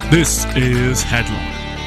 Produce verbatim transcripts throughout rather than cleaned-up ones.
This is Headlock.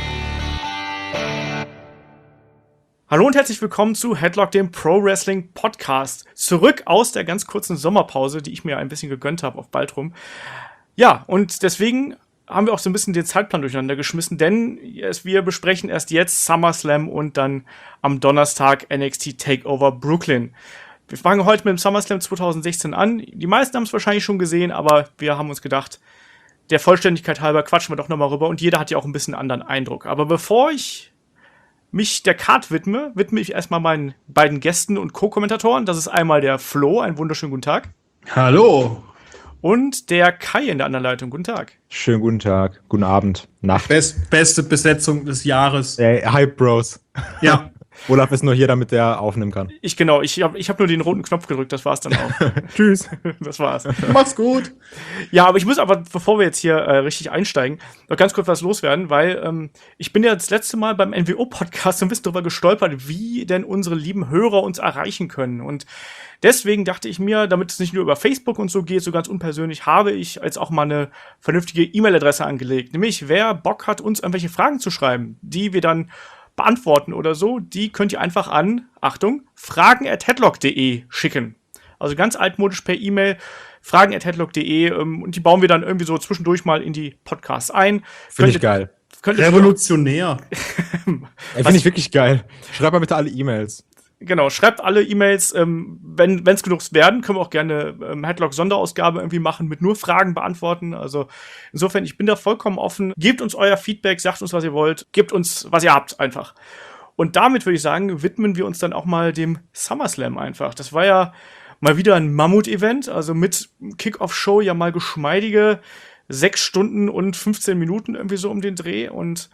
Hallo und herzlich willkommen zu Headlock, dem Pro Wrestling Podcast. Zurück aus der ganz kurzen Sommerpause, die ich mir ein bisschen gegönnt habe auf Baltrum. Ja, und deswegen haben wir auch so ein bisschen den Zeitplan durcheinander geschmissen, denn wir besprechen erst jetzt SummerSlam und dann am Donnerstag N X T Takeover Brooklyn. Wir fangen heute mit dem SummerSlam zwanzig sechzehn an. Die meisten haben es wahrscheinlich schon gesehen, aber wir haben uns gedacht, der Vollständigkeit halber quatschen wir doch nochmal rüber und jeder hat ja auch ein bisschen einen anderen Eindruck. Aber bevor ich mich der Card widme, widme ich erstmal meinen beiden Gästen und Co-Kommentatoren. Das ist einmal der Flo, einen wunderschönen guten Tag. Hallo. Und der Kai in der anderen Leitung, guten Tag. Schönen guten Tag, guten Abend, Nacht. Best, beste Besetzung des Jahres. Ey, Hype Bros. Ja. Olaf ist nur hier, damit der aufnehmen kann. Ich genau, ich habe ich hab nur den roten Knopf gedrückt, das war's dann auch. Tschüss. Das war's. Mach's gut. Ja, aber ich muss aber, bevor wir jetzt hier äh, richtig einsteigen, noch ganz kurz was loswerden, weil ähm, ich bin ja das letzte Mal beim N W O-Podcast so ein bisschen drüber gestolpert, wie denn unsere lieben Hörer uns erreichen können. Und deswegen dachte ich mir, damit es nicht nur über Facebook und so geht, so ganz unpersönlich, habe ich jetzt auch mal eine vernünftige E-Mail-Adresse angelegt. Nämlich, wer Bock hat, uns irgendwelche Fragen zu schreiben, die wir dann beantworten oder so, die könnt ihr einfach an, Achtung, fragen at headlock punkt de schicken. Also ganz altmodisch per E-Mail, fragen at headlock punkt de ähm, und die bauen wir dann irgendwie so zwischendurch mal in die Podcasts ein. Finde ich geil. Revolutionär. Finde ich wirklich geil. Schreib mal bitte alle E-Mails. Genau, schreibt alle E-Mails, ähm, wenn es genug werden, können wir auch gerne ähm, Headlock-Sonderausgabe irgendwie machen, mit nur Fragen beantworten. Also insofern, ich bin da vollkommen offen. Gebt uns euer Feedback, sagt uns, was ihr wollt, gebt uns, was ihr habt, einfach. Und damit würde ich sagen, widmen wir uns dann auch mal dem SummerSlam einfach. Das war ja mal wieder ein Mammut-Event, also mit Kick-Off-Show ja mal geschmeidige sechs Stunden und fünfzehn Minuten irgendwie so um den Dreh. Und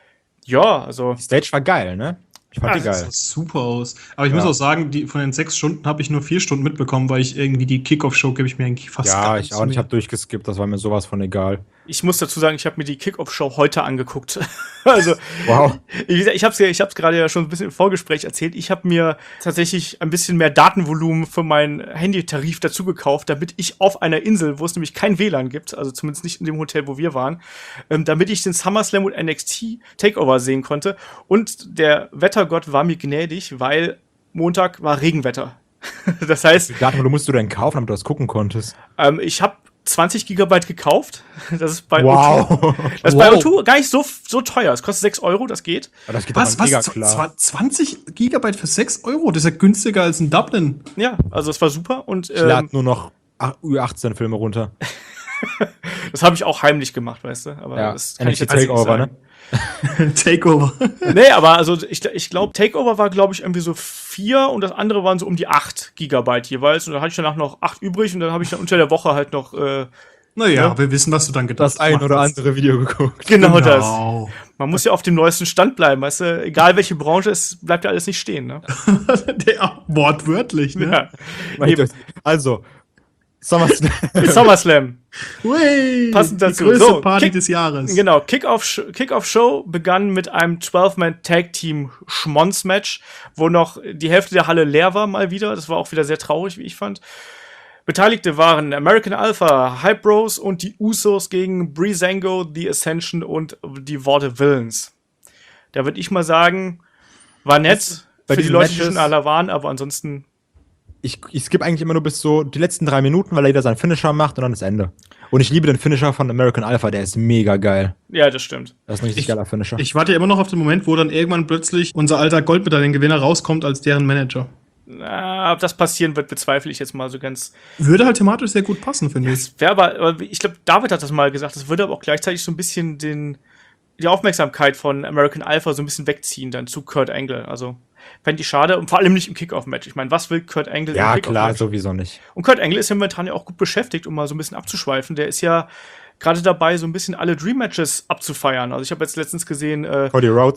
ja, also Die Stage war geil, ne? Ich fand Ja, die das geil. sah super aus. Aber ich Ja. muss auch sagen, die, von den sechs Stunden habe ich nur vier Stunden mitbekommen, weil ich irgendwie die Kickoff-Show gebe ich mir eigentlich fast gar Ja, nicht ich auch nicht. Ich mehr. habe durchgeskippt, das war mir sowas von egal. ich muss dazu sagen, ich habe mir die Kick-Off-Show heute angeguckt. Also Wow. Ich, ich habe es ich hab's gerade ja schon ein bisschen im Vorgespräch erzählt. Ich habe mir tatsächlich ein bisschen mehr Datenvolumen für meinen Handytarif dazu gekauft, damit ich auf einer Insel, wo es nämlich kein W L A N gibt, also zumindest nicht in dem Hotel, wo wir waren, ähm, damit ich den SummerSlam und N X T Takeover sehen konnte. Und der Wettergott war mir gnädig, weil Montag war Regenwetter. Das heißt, Wie viel musst du denn kaufen, damit du das gucken konntest? ähm, ich habe zwanzig Gigabyte gekauft. Das ist bei Wow. O zwei, das ist bei O zwei gar nicht so, so teuer. Es kostet sechs Euro, das geht. Aber das geht Was, doch mal mega was? klar. Zwa- zwanzig Gigabyte für sechs Euro? Das ist ja günstiger als in Dublin. Ja, also es war super. Und Ich lade ähm, nur noch Ü achtzehn Filme runter. das habe ich auch heimlich gemacht, weißt du. Aber Ja, das kann N ich X T jetzt nicht Takeover, sagen. ne? Takeover. Nee, aber also ich, ich glaube, Takeover war, glaube ich, irgendwie so vier und das andere waren so um die acht Gigabyte jeweils. Und dann hatte ich danach noch acht übrig und dann habe ich dann unter der Woche halt noch äh, Naja, Ja. wir wissen, was du dann gedacht Das ein oder hast. andere Video geguckt. genau, das. Genau. Man muss ja auf dem neuesten Stand bleiben, weißt du. Egal welche Branche, es bleibt ja alles nicht stehen, ne? Der, wortwörtlich, ne? Ja. Eben. Also, SummerSlam. SummerSlam. Hui, Passend dazu. Die größte So, Party Kick- des Jahres. Genau, Kick-Off Kick-Off-Show begann mit einem zwölf-Man-Tag-Team-Schmonz-Match, wo noch die Hälfte der Halle leer war mal wieder. Das war auch wieder sehr traurig, wie ich fand. Beteiligte waren American Alpha, Hype Bros und die Usos gegen Breezango, The Ascension und die Worte Villains. Da würde ich mal sagen, war nett Bei für die diesen Leute, die Matches- schon alle waren, aber ansonsten, Ich, ich skippe eigentlich immer nur bis so die letzten drei Minuten, weil jeder seinen Finisher macht und dann ist Ende. Und ich liebe den Finisher von American Alpha, der ist mega geil. ja, das stimmt. Das ist ein richtig Ich- geiler Finisher. Ich warte ja immer noch auf den Moment, wo dann irgendwann plötzlich unser alter Goldmedaillengewinner rauskommt als deren Manager. Na, ob das passieren wird, bezweifle ich jetzt mal so ganz. Würde halt thematisch sehr gut passen, finde ich. Es wäre aber, aber ich glaube, David hat das mal gesagt, das würde aber auch gleichzeitig so ein bisschen den, die Aufmerksamkeit von American Alpha so ein bisschen wegziehen dann zu Kurt Angle. Also, fände ich schade und vor allem nicht im Kickoff-Match. Ich meine, was will Kurt Angle ja, im klar, Kickoff-Match? sowieso nicht. Und Kurt Angle ist ja momentan ja auch gut beschäftigt, um mal so ein bisschen abzuschweifen. Der ist ja gerade dabei, so ein bisschen alle Dream-Matches abzufeiern. Also, ich habe jetzt letztens gesehen, äh, Cody Rhodes.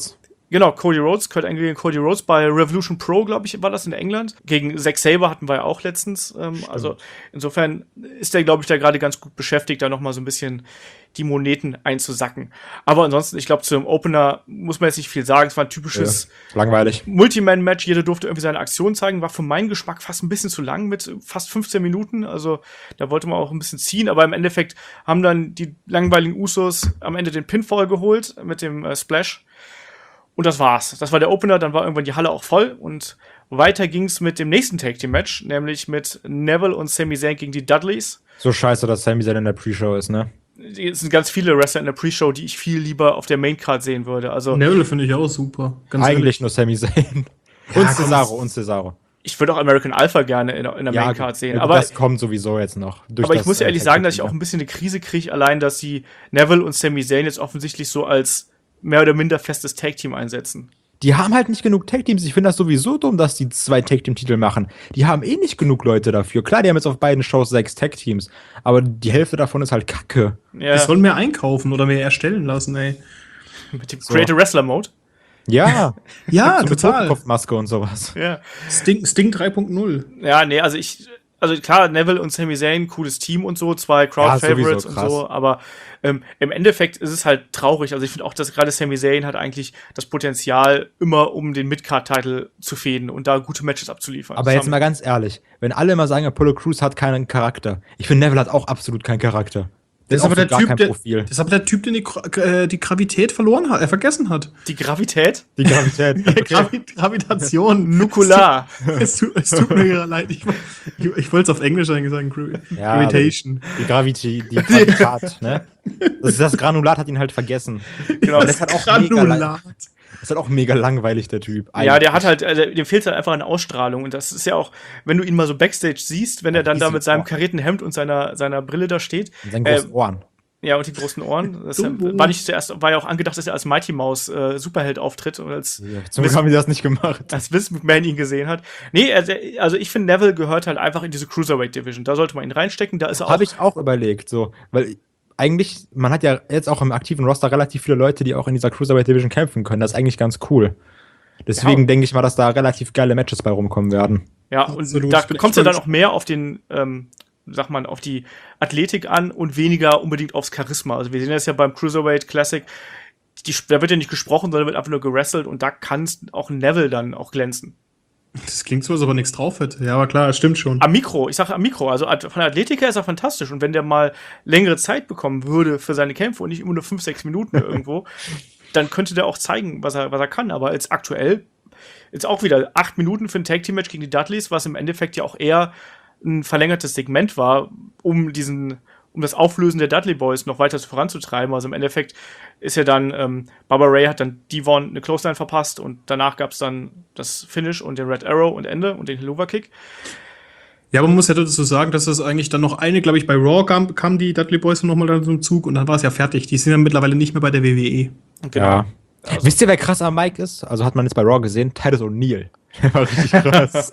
Genau, Cody Rhodes, Kurt Angle gegen Cody Rhodes bei Revolution Pro, glaube ich, war das in England. Gegen Zack Sabre hatten wir ja auch letztens. Ähm, also insofern ist der, glaube ich, da gerade ganz gut beschäftigt, da nochmal so ein bisschen die Moneten einzusacken. Aber ansonsten, ich glaube, zu dem Opener muss man jetzt nicht viel sagen. Es war ein typisches ja, langweilig. Multiman-Match. Jeder durfte irgendwie seine Aktion zeigen. War für meinen Geschmack fast ein bisschen zu lang mit fast fünfzehn Minuten. Also da wollte man auch ein bisschen ziehen. Aber im Endeffekt haben dann die langweiligen Usos am Ende den Pinfall geholt mit dem äh, Splash. Und das war's. Das war der Opener, dann war irgendwann die Halle auch voll und weiter ging's mit dem nächsten Tag-Team-Match, nämlich mit Neville und Sami Zayn gegen die Dudleys. So scheiße, dass Sami Zayn in der Pre-Show ist, ne? Es sind ganz viele Wrestler in der Pre-Show, die ich viel lieber auf der Main-Card sehen würde. Also Neville finde ich auch super. Ganz eigentlich ehrlich. Nur Sami Zayn. Ja, und Cesaro, und Cesaro. Ich würde auch American Alpha gerne in, in der ja, Main-Card sehen. Ja, aber das kommt sowieso jetzt noch. Aber ich muss ehrlich sagen, dass ich auch ein bisschen eine Krise kriege, allein, dass sie Neville und Sami Zayn jetzt offensichtlich so als mehr oder minder festes Tag-Team einsetzen. Die haben halt nicht genug Tag-Teams. Ich finde das sowieso dumm, dass die zwei Tag-Team-Titel machen. Die haben eh nicht genug Leute dafür. Klar, die haben jetzt auf beiden Shows sechs Tag-Teams, aber die Hälfte davon ist halt Kacke. Ja. Die sollen mehr einkaufen oder mehr erstellen lassen, ey. Mit dem so. Creative Wrestler Mode? Ja. ja, so total. Mit Kopfmaske und sowas. Ja. Sting, Sting drei Punkt null. Ja, nee, also ich... Also klar, Neville und Sami Zayn, cooles Team und so, zwei Crowd-Favorites ja, und so, aber ähm, im Endeffekt ist es halt traurig. Also ich finde auch, dass gerade Sami Zayn hat eigentlich das Potenzial, immer um den Mid-Card-Title zu fäden und da gute Matches abzuliefern. Aber das jetzt mal ganz ehrlich, wenn alle immer sagen, Apollo Crews hat keinen Charakter, ich finde, Neville hat auch absolut keinen Charakter. Das ist, aber der typ, der, das ist aber der Typ, der die, äh, die Gravität verloren hat, er äh, vergessen hat. Die Gravität? Die Gravität. Gravi Gravitation. Nukular. Es tut, es tut mir leid. Ich, ich, ich wollte es auf Englisch eigentlich sagen. Ja, Gravitation. Die Gravität, die Gravitat, ne? Das, ist das Granulat hat ihn halt vergessen. Genau, das, das hat auch Granulat. Das ist halt auch mega langweilig, der Typ. Eigentlich. Ja, der hat halt, also, dem fehlt halt einfach eine Ausstrahlung. Und das ist ja auch, wenn du ihn mal so Backstage siehst, wenn er dann da mit seinem karierten Hemd und seiner, seiner Brille da steht. Und seinen großen äh, Ohren. Ja, und die großen Ohren. Das war nicht zuerst, war ja auch angedacht, dass er als Mighty Mouse äh, Superheld auftritt und als ja, zum Glück haben die das nicht gemacht. Als Vince McMahon ihn gesehen hat. Nee, also ich finde, Neville gehört halt einfach in diese Cruiserweight Division. Da sollte man ihn reinstecken. Da ist er auch. Habe ich auch überlegt, so, weil eigentlich, man hat ja jetzt auch im aktiven Roster relativ viele Leute, die auch in dieser Cruiserweight Division kämpfen können. Das ist eigentlich ganz cool. Deswegen ja. denke ich mal, dass da relativ geile Matches bei rumkommen werden. Ja, und Absolut. Da kommt es ja dann auch mehr auf den, ähm, sag mal, auf die Athletik an und weniger unbedingt aufs Charisma. Also wir sehen das ja beim Cruiserweight Classic, die, da wird ja nicht gesprochen, sondern wird einfach nur gewrestelt und da kann auch Neville dann auch glänzen. Das klingt so, als ob er nichts drauf hätte. Ja, aber klar, das stimmt schon. Am Mikro, ich sage am Mikro. Also von der Athletik her ist er fantastisch. Und wenn der mal längere Zeit bekommen würde für seine Kämpfe und nicht immer nur fünf, sechs Minuten irgendwo, dann könnte der auch zeigen, was er, was er kann. Aber jetzt aktuell, jetzt auch wieder acht Minuten für ein Tag-Team-Match gegen die Dudleys, was im Endeffekt ja auch eher ein verlängertes Segment war, um diesen, um das Auflösen der Dudley Boys noch weiter voranzutreiben. Also im Endeffekt ist ja dann, ähm, Barbara Ray hat dann Devon eine Clothesline verpasst und danach gab es dann das Finish und den Red Arrow und Ende und den Helluva Kick. Ja, aber man muss ja dazu sagen, dass das eigentlich dann noch eine, glaube ich, bei Raw kam, kam die Dudley Boys nochmal dann zum Zug und dann war es ja fertig. Die sind ja mittlerweile nicht mehr bei der W W E. Genau. Ja. Also. Wisst ihr, wer krass am Mic ist? Also hat man jetzt bei Raw gesehen, Titus O'Neil. Der war richtig krass.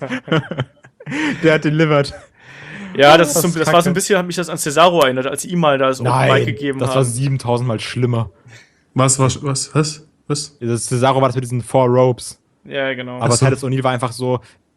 Der hat delivered. Ja, das, ist so, das war so ein bisschen, hat mich das an Cesaro erinnert, als ihm mal das Nein, Mic gegeben das haben. war siebentausend Mal schlimmer. Was, was, was, was? was? Das Cesaro war das mit diesen Four Ropes. Ja, genau. Aber so. Titus O'Neil war einfach so,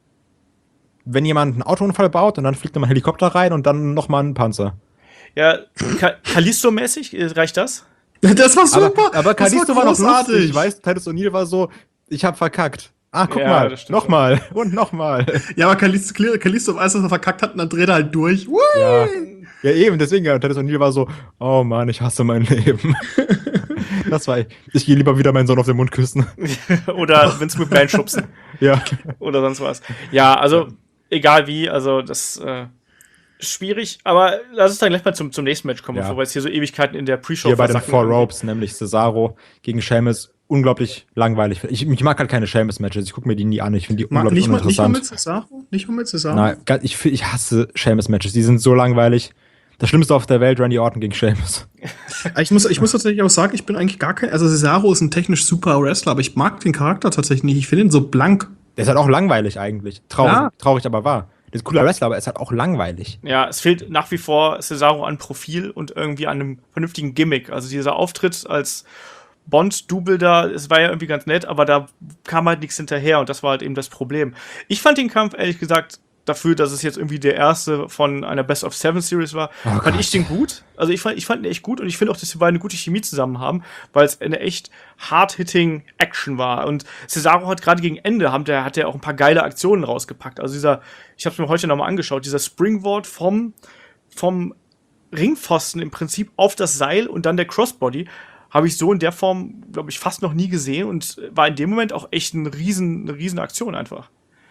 wenn jemand einen Autounfall baut und dann fliegt nochmal ein Helikopter rein und dann nochmal ein Panzer. Ja, Kalisto-mäßig, reicht das? Das war super. Aber, aber Kalisto war, war noch lustig, weißt du? Titus O'Neil war so, ich hab verkackt. Ah, guck ja, mal, nochmal und nochmal. Ja, aber Kalisto, Kalisto weiß, dass er verkackt hat und dann dreht er halt durch. Ja. ja, eben, deswegen, ja, Titus O'Neil war so, oh Mann, ich hasse mein Leben. Das war ich. Ich gehe lieber wieder meinen Sohn auf den Mund küssen. Oder Vince McMahon schubsen. Ja. Oder sonst was. Ja, also, egal wie, also das äh, schwierig, aber lass uns dann gleich mal zum, zum nächsten Match kommen, ja. bevor wir jetzt hier so Ewigkeiten in der Pre-Show Hier bei den Four Ropes, nämlich Cesaro gegen Sheamus. Unglaublich langweilig. Ich, ich mag halt keine Sheamus-Matches. Ich gucke mir die nie an. Ich finde die unglaublich nicht mal, uninteressant. Nicht mal mit Cesaro? Nicht mal mit Cesaro? Nein, ich, ich hasse Sheamus-Matches. Die sind so langweilig. Das Schlimmste auf der Welt, Randy Orton gegen Sheamus. Ich muss, ich muss tatsächlich auch sagen, ich bin eigentlich gar kein... Also Cesaro ist ein technisch super Wrestler, aber ich mag den Charakter tatsächlich nicht. Ich finde ihn so blank. Der ist halt auch langweilig eigentlich. Traurig, ja. traurig aber wahr. Der ist ein cooler Wrestler, aber er ist halt auch langweilig. Ja, es fehlt nach wie vor Cesaro an Profil und irgendwie an einem vernünftigen Gimmick. Also dieser Auftritt als Bond-Double da, es war ja irgendwie ganz nett, aber da kam halt nichts hinterher und das war halt eben das Problem. Ich fand den Kampf, ehrlich gesagt, dafür, dass es jetzt irgendwie der erste von einer Best-of-Seven-Series war, Oh fand Gott. ich den gut. Also ich fand, ich fand den echt gut und ich finde auch, dass die beiden eine gute Chemie zusammen haben, weil es eine echt hard-hitting Action war. Und Cesaro hat gerade gegen Ende, haben der, hat der auch ein paar geile Aktionen rausgepackt. Also dieser, ich habe es mir heute nochmal angeschaut, dieser Springboard vom, vom Ringpfosten im Prinzip auf das Seil und dann der Crossbody, habe ich so in der Form, glaube ich, fast noch nie gesehen und war in dem Moment auch echt ein riesen, eine riesen Aktion einfach.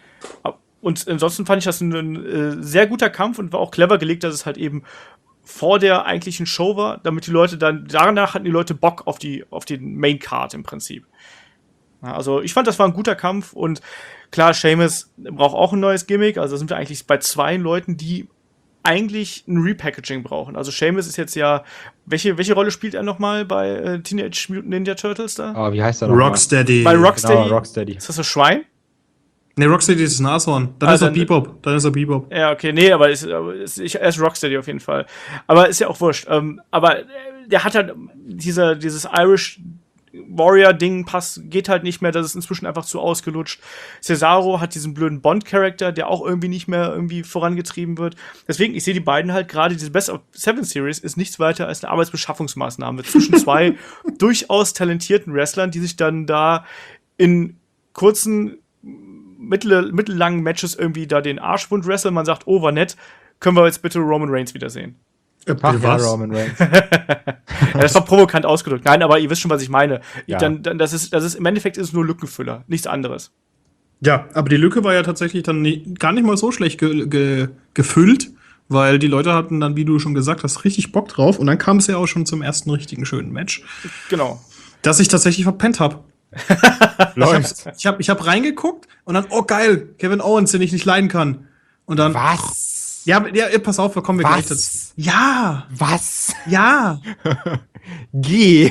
Und ansonsten fand ich das ein, ein äh, sehr guter Kampf und war auch clever gelegt, dass es halt eben vor der eigentlichen Show war, damit die Leute dann, danach hatten die Leute Bock auf die, auf den Main Card im Prinzip. Ja, also ich fand, das war ein guter Kampf und klar, Sheamus braucht auch ein neues Gimmick, also sind wir eigentlich bei zwei Leuten, die eigentlich ein Repackaging brauchen. Also Sheamus ist jetzt ja, welche, welche Rolle spielt er nochmal bei äh, Teenage Mutant Ninja Turtles da? Oh, wie heißt er noch? Rocksteady. Bei Rocksteady? Genau, Rocksteady. Ist das so Schwein? Ne, Rocksteady ist das Nashorn. Dann Ah, ist er dann- Bebop. Dann ist er Bebop. Ja, okay, nee, aber ist, aber ist, ich, er ist Rocksteady auf jeden Fall. Aber ist ja auch wurscht. Ähm, aber äh, der hat halt dieser, dieses Irish Warrior-Ding passt, geht halt nicht mehr, das ist inzwischen einfach zu ausgelutscht. Cesaro hat diesen blöden Bond-Charakter, der auch irgendwie nicht mehr irgendwie vorangetrieben wird. Deswegen, ich sehe die beiden halt gerade, diese Best of Seven Series ist nichts weiter als eine Arbeitsbeschaffungsmaßnahme zwischen zwei durchaus talentierten Wrestlern, die sich dann da in kurzen, mittel, mittellangen Matches irgendwie da den Arschwund wresteln. Man sagt, oh, war nett, können wir jetzt bitte Roman Reigns wiedersehen. Äh, Ach ja, was? Roman Reigns. Ja, das war provokant ausgedrückt. Nein, aber ihr wisst schon, was ich meine. Ja. Dann, dann, das ist, das ist, im Endeffekt ist es nur Lückenfüller, nichts anderes. Ja, aber die Lücke war ja tatsächlich dann nie, gar nicht mal so schlecht ge ge gefüllt, weil die Leute hatten dann, wie du schon gesagt hast, richtig Bock drauf. Und dann kam es ja auch schon zum ersten richtigen schönen Match, Genau. das ich tatsächlich verpennt habe. Läuft. Ich habe ich hab reingeguckt und dann, oh geil, Kevin Owens, den ich nicht leiden kann. Und dann, Was? ja, ja, pass auf, da kommen wir Was? gleich dazu. Ja, Was? ja. Geh.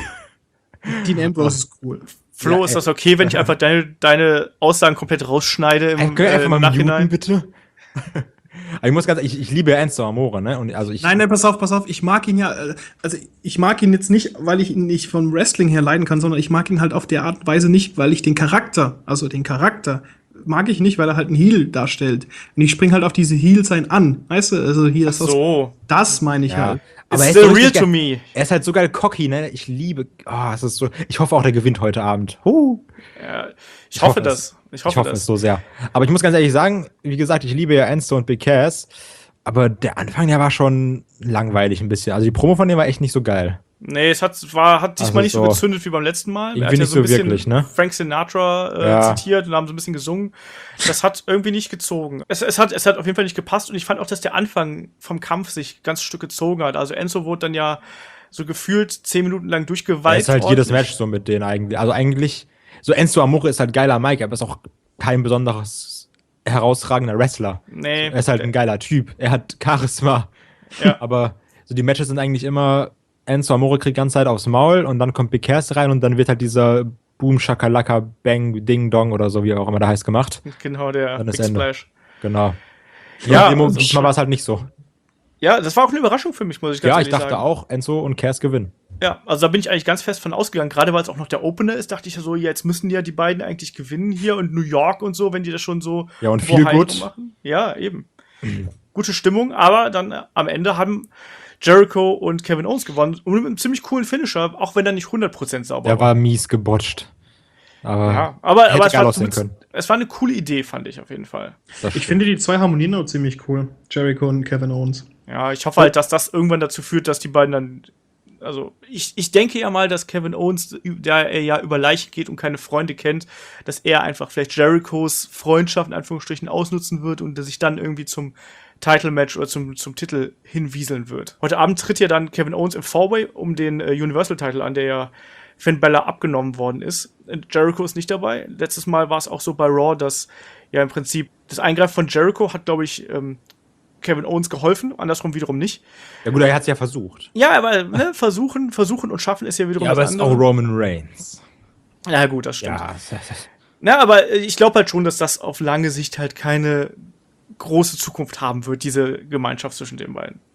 Dean Ambrose ist cool. Flo, Ja, ist das okay, wenn ich einfach deine, deine Aussagen komplett rausschneide im, Ey, könnt ihr äh, einfach im mal Nachhinein? muten, bitte? Aber ich muss ganz, ich, ich liebe Enzo Amore, ne? Und also ich. Nein, nein, pass auf, pass auf. Ich mag ihn ja, äh, also ich mag ihn jetzt nicht, weil ich ihn nicht vom Wrestling her leiden kann, sondern ich mag ihn halt auf der Art und Weise nicht, weil ich den Charakter, also den Charakter, mag ich nicht, weil er halt einen Heel darstellt. Und ich spring halt auf diese Heel-Sein an. Weißt du, also hier ist das, So. das meine ich Ja. halt. It's er ist still so real richtig to geil. me. Er ist halt so geil cocky, ne? Ich liebe. Oh, es ist so. Ich hoffe auch, der gewinnt heute Abend. Huh. Ja, ich, Ich hoffe hoffe das. es. Ich hoffe, Ich hoffe das. es so sehr. Aber ich muss ganz ehrlich sagen, wie gesagt, ich liebe ja Enzo und Big Cass. Aber der Anfang, der war schon langweilig ein bisschen. Also die Promo von dem war echt nicht so geil. Nee, es hat, war, hat diesmal Also nicht so so- gezündet wie beim letzten Mal. Irgendwie nicht so wirklich, ne? Frank Sinatra äh, Ja. zitiert und haben so ein bisschen gesungen. Das hat irgendwie nicht gezogen. Es, es, hat, es hat auf jeden Fall nicht gepasst und ich fand auch, dass der Anfang vom Kampf sich ganz Stück gezogen hat. Also Enzo wurde dann ja so gefühlt zehn Minuten lang Da durchgeweiht. ist halt jedes ordentlich. Match so mit denen eigentlich. Also eigentlich, so Enzo Amore ist halt geiler Mike, aber ist auch kein besonderes herausragender Wrestler. Nee. Er ist halt ein geiler Typ. Er hat Charisma. Ja. Aber so die Matches sind eigentlich immer, Enzo Amore kriegt die ganze Zeit aufs Maul und dann kommt Big Cass rein und dann wird halt dieser Boom Shakalaka Bang Ding Dong oder so, wie auch immer der heißt, gemacht. Genau, der Dann ist Big Ende. Splash. Genau. Ja, Ja, also- diesmal war es halt nicht so. Ja, das war auch eine Überraschung für mich, muss ich ganz Ja, ich ehrlich dachte sagen. auch, Enzo und Cass gewinnen. Ja, also da bin ich eigentlich ganz fest von ausgegangen. Gerade weil es auch noch der Opener ist, dachte ich ja so, jetzt müssen ja die beiden eigentlich gewinnen hier und New York und so, wenn die das schon so Ja, und viel bohai gut. machen. Ja, eben. Gute Stimmung, aber dann äh, am Ende haben Jericho und Kevin Owens gewonnen und mit einem ziemlich coolen Finisher, auch wenn er nicht hundert Prozent sauber Der war mies gebotcht. Aber Ja, aber, hätte aber es, geil war aussehen zumindest- können. es war eine coole Idee, fand ich auf jeden Fall. das Ich finde, die zwei harmonieren auch ziemlich cool. Jericho und Kevin Owens. Ja, ich hoffe halt, dass das irgendwann dazu führt, dass die beiden dann. Also, ich, ich denke ja mal, dass Kevin Owens, da er ja über Leichen geht und keine Freunde kennt, dass er einfach vielleicht Jerichos Freundschaft in Anführungsstrichen ausnutzen wird und sich dann irgendwie zum Title-Match oder zum, zum Titel hinwieseln wird. Heute Abend tritt ja dann Kevin Owens im Four-Way um den äh, Universal-Title an, der ja Finn Balor abgenommen worden ist. Jericho ist nicht dabei. Letztes Mal war es auch so bei Raw, dass ja im Prinzip das Eingreifen von Jericho hat, glaube ich, ähm, Kevin Owens geholfen, andersrum wiederum nicht. Ja gut, er hat es ja versucht. Ja, aber ne, versuchen, versuchen und schaffen ist ja wiederum Ja, aber was es ist auch anderes. Roman Reigns. Ja, gut, das stimmt. Ja, Na, aber äh, ich glaube halt schon, dass das auf lange Sicht halt keine große Zukunft haben wird, diese Gemeinschaft zwischen den beiden.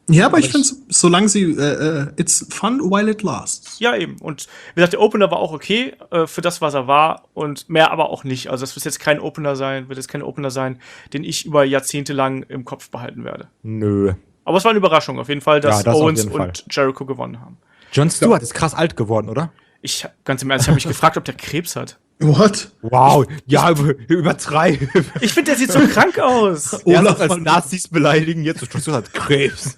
Ja, aber, Aber ich finde, solange sie, äh, äh, it's fun while it lasts. Ja, eben. Und wie gesagt, der Opener war auch okay äh, für das, was er war und mehr aber auch nicht. Also das wird jetzt kein Opener sein, wird jetzt kein Opener sein, den ich über Jahrzehnte lang im Kopf behalten werde. Nö. Aber es war eine Überraschung auf jeden Fall, dass Ja, das auf Owens jeden Fall. und Jericho gewonnen haben. Jon Stewart ist krass alt geworden, oder? Ich, ganz im Ernst, ich habe mich gefragt, ob der Krebs hat. What? Wow, ja, über- übertreib. Ich finde, der sieht so krank aus. Olaf, Erst als Nazis beleidigen, jetzt Jon Stewart hat Krebs.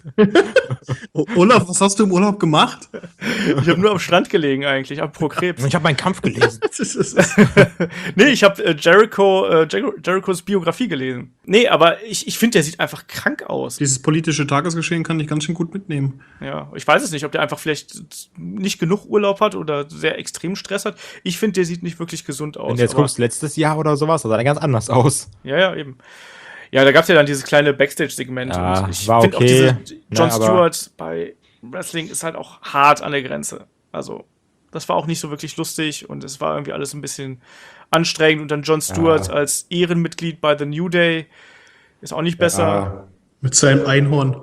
O- Olaf, was hast du im Urlaub gemacht? Ich habe nur am Strand gelegen eigentlich, ab pro Krebs. Ich habe meinen Kampf gelesen. Das ist- Nee, ich habe äh, Jericho, äh, Jer Jerichos Biografie gelesen. Nee, aber ich, ich finde, der sieht einfach krank aus. Dieses politische Tagesgeschehen kann ich ganz schön gut mitnehmen. Ja, ich weiß es nicht, ob der einfach vielleicht nicht genug Urlaub hat oder sehr extrem Stress hat. Ich finde, der sieht nicht wirklich gesund aus. Wenn du jetzt aber- guckst, letztes Jahr oder sowas, sah der ganz anders aus. Ja, ja, eben. Ja, da gab's ja dann dieses kleine Backstage-Segment. Ja, und ich war finde auch okay. diese Jon Ne, aber- Stewart bei Wrestling ist halt auch hart an der Grenze. Also, das war auch nicht so wirklich lustig und es war irgendwie alles ein bisschen anstrengend. Und dann Jon Stewart Ja. als Ehrenmitglied bei The New Day ist auch nicht besser. Mit seinem Einhorn.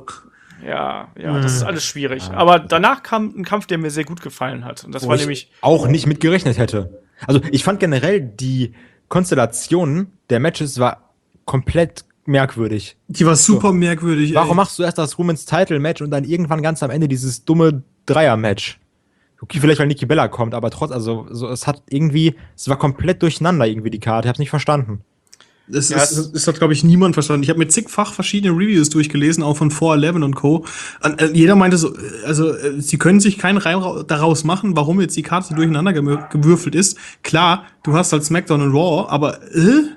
Ja, ja, das ist alles schwierig. Aber danach kam ein Kampf, der mir sehr gut gefallen hat. Und das Wo war ich nämlich, auch nicht mit gerechnet hätte. Also ich fand generell die Konstellation der Matches war komplett merkwürdig. Die war super merkwürdig. Warum ey. machst du erst das Women's Title Match und dann irgendwann ganz am Ende dieses dumme Dreier-Match? Okay, vielleicht weil Nikki Bella kommt, aber trotz, also so, es hat irgendwie, es war komplett durcheinander irgendwie die Karte. Ich hab's nicht verstanden. Das, Ja, ist, es- das hat, glaube ich, niemand verstanden. Ich habe mir zigfach verschiedene Reviews durchgelesen, auch von four eleven und Co. Und, äh, jeder meinte so, äh, also äh, sie können sich keinen Reim ra- daraus machen, warum jetzt die Karte durcheinander gemü- gewürfelt ist. Klar, du hast halt SmackDown und Raw, aber äh?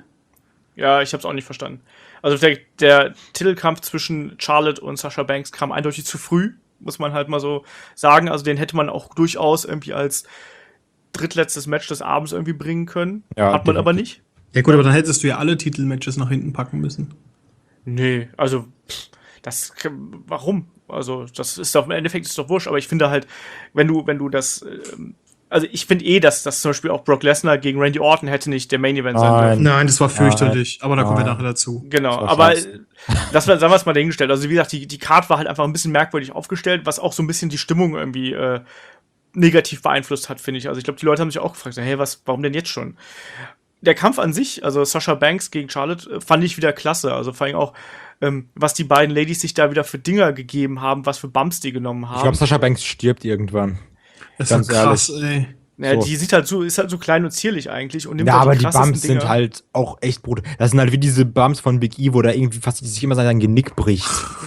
ja, ich habe es auch nicht verstanden. Also der, der Titelkampf zwischen Charlotte und Sasha Banks kam eindeutig zu früh, muss man halt mal so sagen. Also den hätte man auch durchaus irgendwie als drittletztes Match des Abends irgendwie bringen können. Ja, Hat man aber definitiv. nicht. Ja gut, aber dann hättest du ja alle Titelmatches nach hinten packen müssen. Nee, also pff, das warum? Also das ist doch im Endeffekt ist doch wurscht, aber ich finde halt, wenn du wenn du das ähm, also ich finde eh, dass das zum Beispiel auch Brock Lesnar gegen Randy Orton hätte nicht der Main Event sein Nein. dürfen. Nein, das war fürchterlich, aber da kommen wir Nein. nachher dazu. Genau, Das war aber scheiße. äh, das war, sagen wir es mal dahingestellt. Also wie gesagt, die, die Card war halt einfach ein bisschen merkwürdig aufgestellt, was auch so ein bisschen die Stimmung irgendwie äh, negativ beeinflusst hat, finde ich. Also ich glaube, die Leute haben sich auch gefragt, so, hey, was, warum denn jetzt schon? Der Kampf an sich, also Sasha Banks gegen Charlotte, äh, fand ich wieder klasse. Also vor allem auch, ähm, was die beiden Ladies sich da wieder für Dinger gegeben haben, was für Bumps die genommen haben. Ich glaube, Sasha Banks stirbt irgendwann. Das ist Ganz krass, ey. ja, so. die sieht halt so, ist halt so klein und zierlich eigentlich. Und nimmt Ja, halt aber die krassesten Bumps sind Dinger. halt auch echt brutal. Das sind halt wie diese Bumps von Big E, wo der irgendwie fast sich immer sein Genick bricht.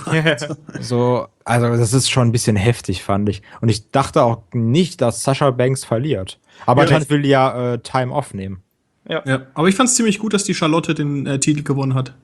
So, also das ist schon ein bisschen heftig, fand ich. Und ich dachte auch nicht, dass Sasha Banks verliert. Aber Ja, anscheinend will die ja äh, Time Off nehmen. ja. Ja, aber ich fand es ziemlich gut, dass die Charlotte den äh, Titel gewonnen hat.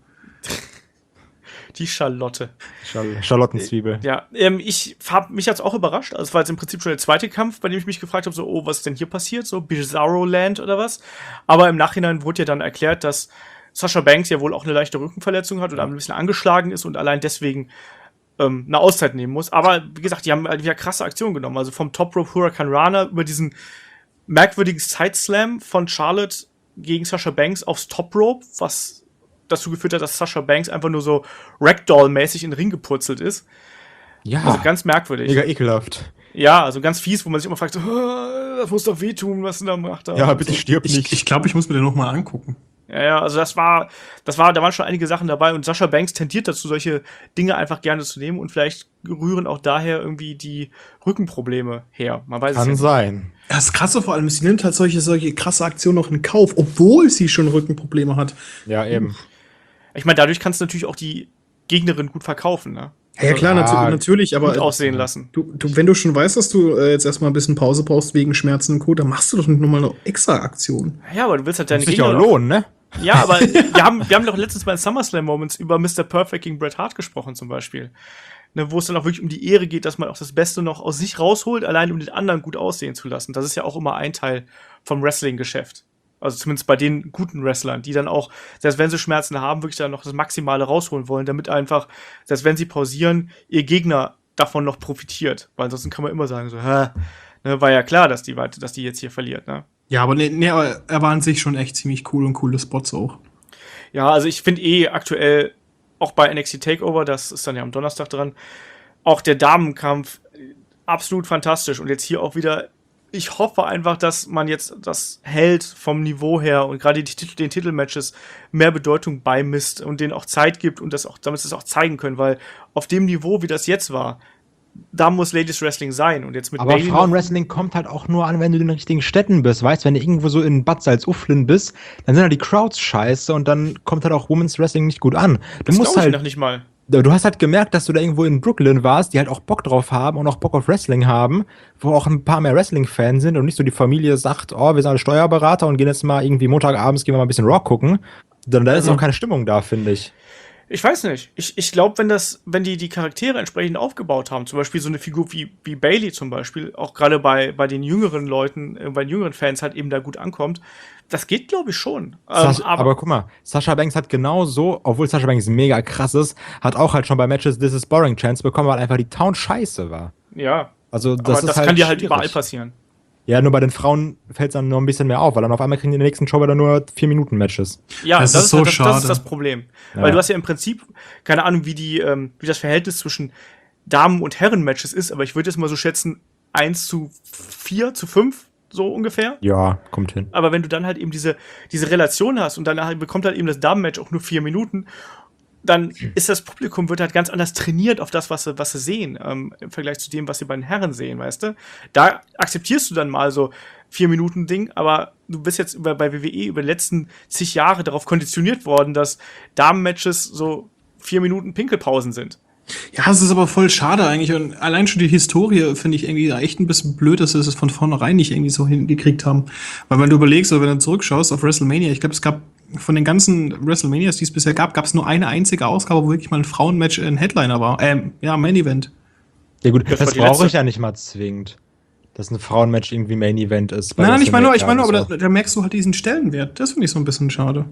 Die Charlotte. Schal Schalottenzwiebel. Ja, ähm, ich hab mich jetzt auch überrascht. Also es war jetzt im Prinzip schon der zweite Kampf, bei dem ich mich gefragt habe, so, oh, was ist denn hier passiert? So Bizarro Land oder was? Aber im Nachhinein wurde ja dann erklärt, dass Sasha Banks ja wohl auch eine leichte Rückenverletzung hat oder ein bisschen angeschlagen ist und allein deswegen ähm, eine Auszeit nehmen muss. Aber wie gesagt, die haben halt wieder krasse Aktionen genommen. Also vom Top Rope Hurricane Rana über diesen merkwürdigen Side Slam von Charlotte gegen Sasha Banks aufs Top Rope, was dazu geführt hat, dass Sasha Banks einfach nur so Ragdoll-mäßig in den Ring gepurzelt ist. Ja, Also ganz merkwürdig. mega ekelhaft. Ja, also ganz fies, wo man sich immer fragt, so, "Ah, das muss doch wehtun, was du da macht. Da. Ja, bitte stirb Ich, nicht. ich glaube, ich muss mir den noch mal angucken. Ja, ja, also das war, das war, da waren schon einige Sachen dabei und Sasha Banks tendiert dazu, solche Dinge einfach gerne zu nehmen und vielleicht rühren auch daher irgendwie die Rückenprobleme her. Man weiß es Kann ja nicht. sein. Das Krasse vor allem, sie nimmt halt solche, solche krasse Aktionen noch in Kauf, obwohl sie schon Rückenprobleme hat. Ja, eben. Ich meine, dadurch kannst du natürlich auch die Gegnerin gut verkaufen, ne? Ja, ja klar, Ja, natu natürlich, aber Gut aussehen lassen. du, du, wenn du schon weißt, dass du äh, jetzt erstmal ein bisschen Pause brauchst wegen Schmerzen und Co., dann machst du doch nicht nochmal eine extra Aktion. Ja, aber du willst halt deine Muss sich auch Gegner. lohnen, ne? Ja, aber wir haben, wir haben doch letztens bei den SummerSlam Moments über Mister Perfect gegen Bret Hart gesprochen zum Beispiel. Ne, wo es dann auch wirklich um die Ehre geht, dass man auch das Beste noch aus sich rausholt, allein um den anderen gut aussehen zu lassen. Das ist ja auch immer ein Teil vom Wrestling-Geschäft. Also zumindest bei den guten Wrestlern, die dann auch, selbst wenn sie Schmerzen haben, wirklich dann noch das Maximale rausholen wollen, damit einfach, selbst wenn sie pausieren, ihr Gegner davon noch profitiert. Weil ansonsten kann man immer sagen, so, hä, ne, war ja klar, dass die, weit- dass die jetzt hier verliert, ne? Ja, aber nee, nee, aber er war an sich schon echt ziemlich cool und coole Spots auch. Ja, also ich finde eh aktuell, auch bei N X T Takeover, das ist dann ja am Donnerstag dran, auch der Damenkampf, absolut fantastisch. Und jetzt hier auch wieder, ich hoffe einfach, dass man jetzt das hält vom Niveau her und gerade die, den Titelmatches mehr Bedeutung beimisst und denen auch Zeit gibt und das auch, damit sie es auch zeigen können, weil auf dem Niveau, wie das jetzt war, da muss Ladies Wrestling sein. Und jetzt mit Aber Bayley Frauenwrestling kommt halt auch nur an, wenn du in den richtigen Städten bist. Weißt, wenn du irgendwo so in Bad Salzuflen bist, dann sind halt die Crowds scheiße und dann kommt halt auch Women's Wrestling nicht gut an. Du das musst glaub ich halt noch nicht mal. Du hast halt gemerkt, dass du da irgendwo in Brooklyn warst, die halt auch Bock drauf haben und auch Bock auf Wrestling haben, wo auch ein paar mehr Wrestling-Fans sind und nicht so die Familie sagt, oh, wir sind alle Steuerberater und gehen jetzt mal irgendwie Montagabends, gehen wir mal ein bisschen Rock gucken. Dann da ist Also, auch keine Stimmung da, finde ich. Ich weiß nicht. Ich, ich glaube, wenn das, wenn die die Charaktere entsprechend aufgebaut haben, zum Beispiel so eine Figur wie, wie Bayley zum Beispiel, auch gerade bei, bei den jüngeren Leuten, äh, bei den jüngeren Fans halt eben da gut ankommt, das geht, glaube ich, schon. Sascha, ähm, aber, aber guck mal, Sasha Banks hat genauso, obwohl Sasha Banks mega krass ist, hat auch halt schon bei Matches This is Boring Chance bekommen, weil einfach die Town scheiße war. ja, Also das aber ist das halt kann dir halt schwierig. überall passieren. Ja, nur bei den Frauen fällt es dann noch ein bisschen mehr auf, weil dann auf einmal kriegen die in der nächsten Show wieder nur vier Minuten Matches. Ja, Das das, ist ist so halt, das, das schade. ist das Problem. Ja. Weil du hast ja im Prinzip, keine Ahnung, wie die, ähm, wie das Verhältnis zwischen Damen- und Herren-Matches ist, aber ich würde jetzt mal so schätzen, eins zu vier, zu fünf, so ungefähr. Ja, kommt hin. Aber wenn du dann halt eben diese, diese Relation hast und danach bekommt halt eben das Damenmatch auch nur vier Minuten, dann ist das Publikum, wird halt ganz anders trainiert auf das, was sie, was sie sehen, ähm, im Vergleich zu dem, was sie bei den Herren sehen, weißt du? Da akzeptierst du dann mal so vier Minuten Ding, aber du bist jetzt über, bei W W E über die letzten zig Jahre darauf konditioniert worden, dass Damenmatches so vier Minuten Pinkelpausen sind. Ja, es ist aber voll schade eigentlich. Und allein schon die Historie finde ich irgendwie echt ein bisschen blöd, dass sie es von vornherein nicht irgendwie so hingekriegt haben. Weil wenn du überlegst oder wenn du zurückschaust auf WrestleMania, ich glaube, es gab von den ganzen WrestleManias, die es bisher gab, gab es nur eine einzige Ausgabe, wo wirklich mal ein Frauenmatch ein Headliner war. Ähm, ja, Main Event. Ja gut, Das das, war die brauche letzte. ich ja nicht mal zwingend, dass ein Frauenmatch irgendwie Main Event ist. bei Nein, nein, ich meine nur, ich WrestleMania meine nur, oder aber da, da merkst du halt diesen Stellenwert. Das finde ich so ein bisschen schade.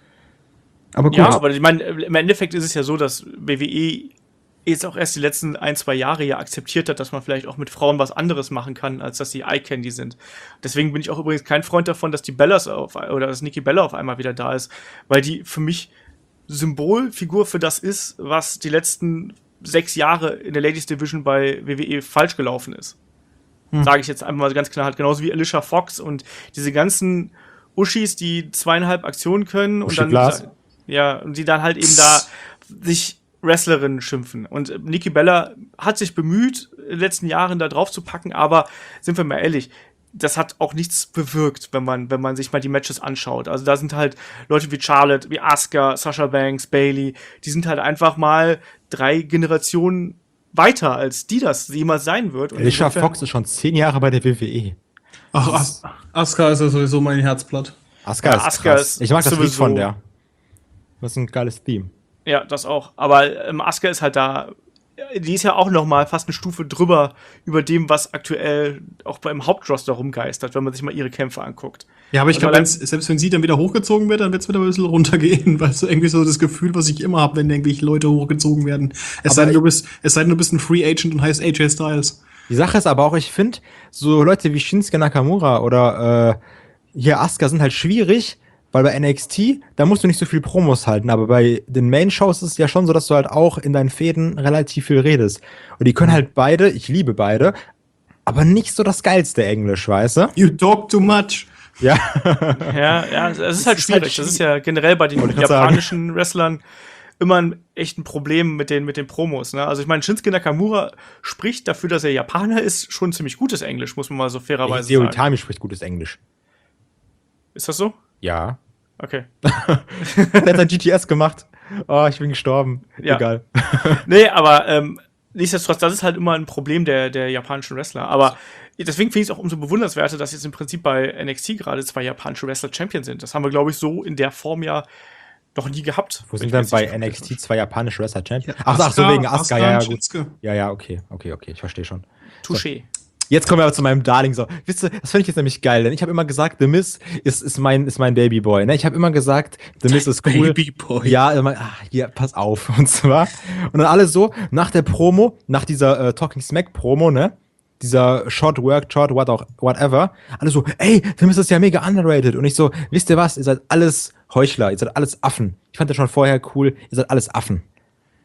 Aber gut. Ja, aber ich meine, im Endeffekt ist es ja so, dass W W E jetzt auch erst die letzten ein, zwei Jahre ja akzeptiert hat, dass man vielleicht auch mit Frauen was anderes machen kann, als dass sie Eye-Candy sind. Deswegen bin ich auch übrigens kein Freund davon, dass die Bellas auf, oder dass Nikki Bella auf einmal wieder da ist, weil die für mich Symbolfigur für das ist, was die letzten sechs Jahre in der Ladies Division bei W W E falsch gelaufen ist. Hm. Sage ich jetzt einfach mal ganz klar, halt genauso wie Alicia Fox und diese ganzen Uschis, die zweieinhalb Aktionen können und dann, Glas. ja, und die dann halt eben da sich Wrestlerinnen schimpfen. Und Nikki Bella hat sich bemüht, in den letzten Jahren da drauf zu packen, aber sind wir mal ehrlich, das hat auch nichts bewirkt, wenn man, wenn man sich mal die Matches anschaut. Also da sind halt Leute wie Charlotte, wie Asuka, Sasha Banks, Bayley, die sind halt einfach mal drei Generationen weiter, als die das jemals sein wird. Und Alicia insofern- Fox ist schon zehn Jahre bei der W W E. Ach, As Asuka ist ja sowieso mein Herzblatt. Asuka Ja, ist Asuka krass. ist Ich mag das Lied sowieso- von der. Das ist ein geiles Theme. Ja, das auch. Aber ähm, Asuka ist halt da, die ist ja auch noch mal fast eine Stufe drüber über dem, was aktuell auch beim Hauptroster rumgeistert, wenn man sich mal ihre Kämpfe anguckt. Ja, aber ich Also glaube, allein- selbst wenn sie dann wieder hochgezogen wird, dann wird es wieder ein bisschen runtergehen, weil so irgendwie so das Gefühl, was ich immer habe, wenn irgendwelche Leute hochgezogen werden. Es sei denn, du bist, es sei denn, du bist ein Free Agent und heißt A J Styles. Die Sache ist aber auch, ich finde, so Leute wie Shinsuke Nakamura oder äh, hier Asuka sind halt schwierig, weil bei N X T, da musst du nicht so viel Promos halten, aber bei den Main-Shows ist es ja schon so, dass du halt auch in deinen Fäden relativ viel redest. Und die können halt beide, ich liebe beide, aber nicht so das geilste Englisch, weißt du? You talk too much. Ja. Ja, ja, es ist halt ist halt schwierig. Das ist ja generell bei den Wollte ich grad japanischen Wrestlern immer ein echt ein Problem mit den, mit den Promos. Ne? Also ich meine, Shinsuke Nakamura spricht dafür, dass er Japaner ist, schon ziemlich gutes Englisch, muss man mal so fairerweise Hideo sagen. Itami spricht gutes Englisch. Ist das so? Ja. Okay. Der hat sein G T S gemacht. Oh, ich bin gestorben. Ja. Egal. Nee, aber ähm, nichtsdestotrotz, das ist halt immer ein Problem der, der japanischen Wrestler. Aber deswegen finde ich es auch umso bewundernswerter, dass jetzt im Prinzip bei N X T gerade zwei japanische Wrestler Champion sind. Das haben wir, glaube ich, so in der Form ja noch nie gehabt. Wo Wenn sind ich denn mir bei jetzt nicht N X T vergesse. zwei japanische Wrestler Champion? Ja, Ach, ach so, Asuka, wegen Asuka, Asuka ja, ja, und gut. Shinsuke. Ja, ja, okay, okay, okay, ich verstehe schon. Touché. Jetzt kommen wir aber zu meinem Darling. So, wisst ihr, das finde ich jetzt nämlich geil, denn ich habe immer gesagt, The Miz ist, ist mein, ist mein Babyboy. Ne? Ich habe immer gesagt, The Miz ist cool. Babyboy. Ja, immer, ach, hier, pass auf. Und zwar, und dann alle so, nach der Promo, nach dieser äh, Talking Smack Promo, ne? Dieser Short Work, Short, what auch, whatever. Alle so, ey, The Miz ist ja mega underrated. Und ich so, wisst ihr was? Ihr seid alles Heuchler, ihr seid alles Affen. Ich fand das schon vorher cool, ihr seid alles Affen.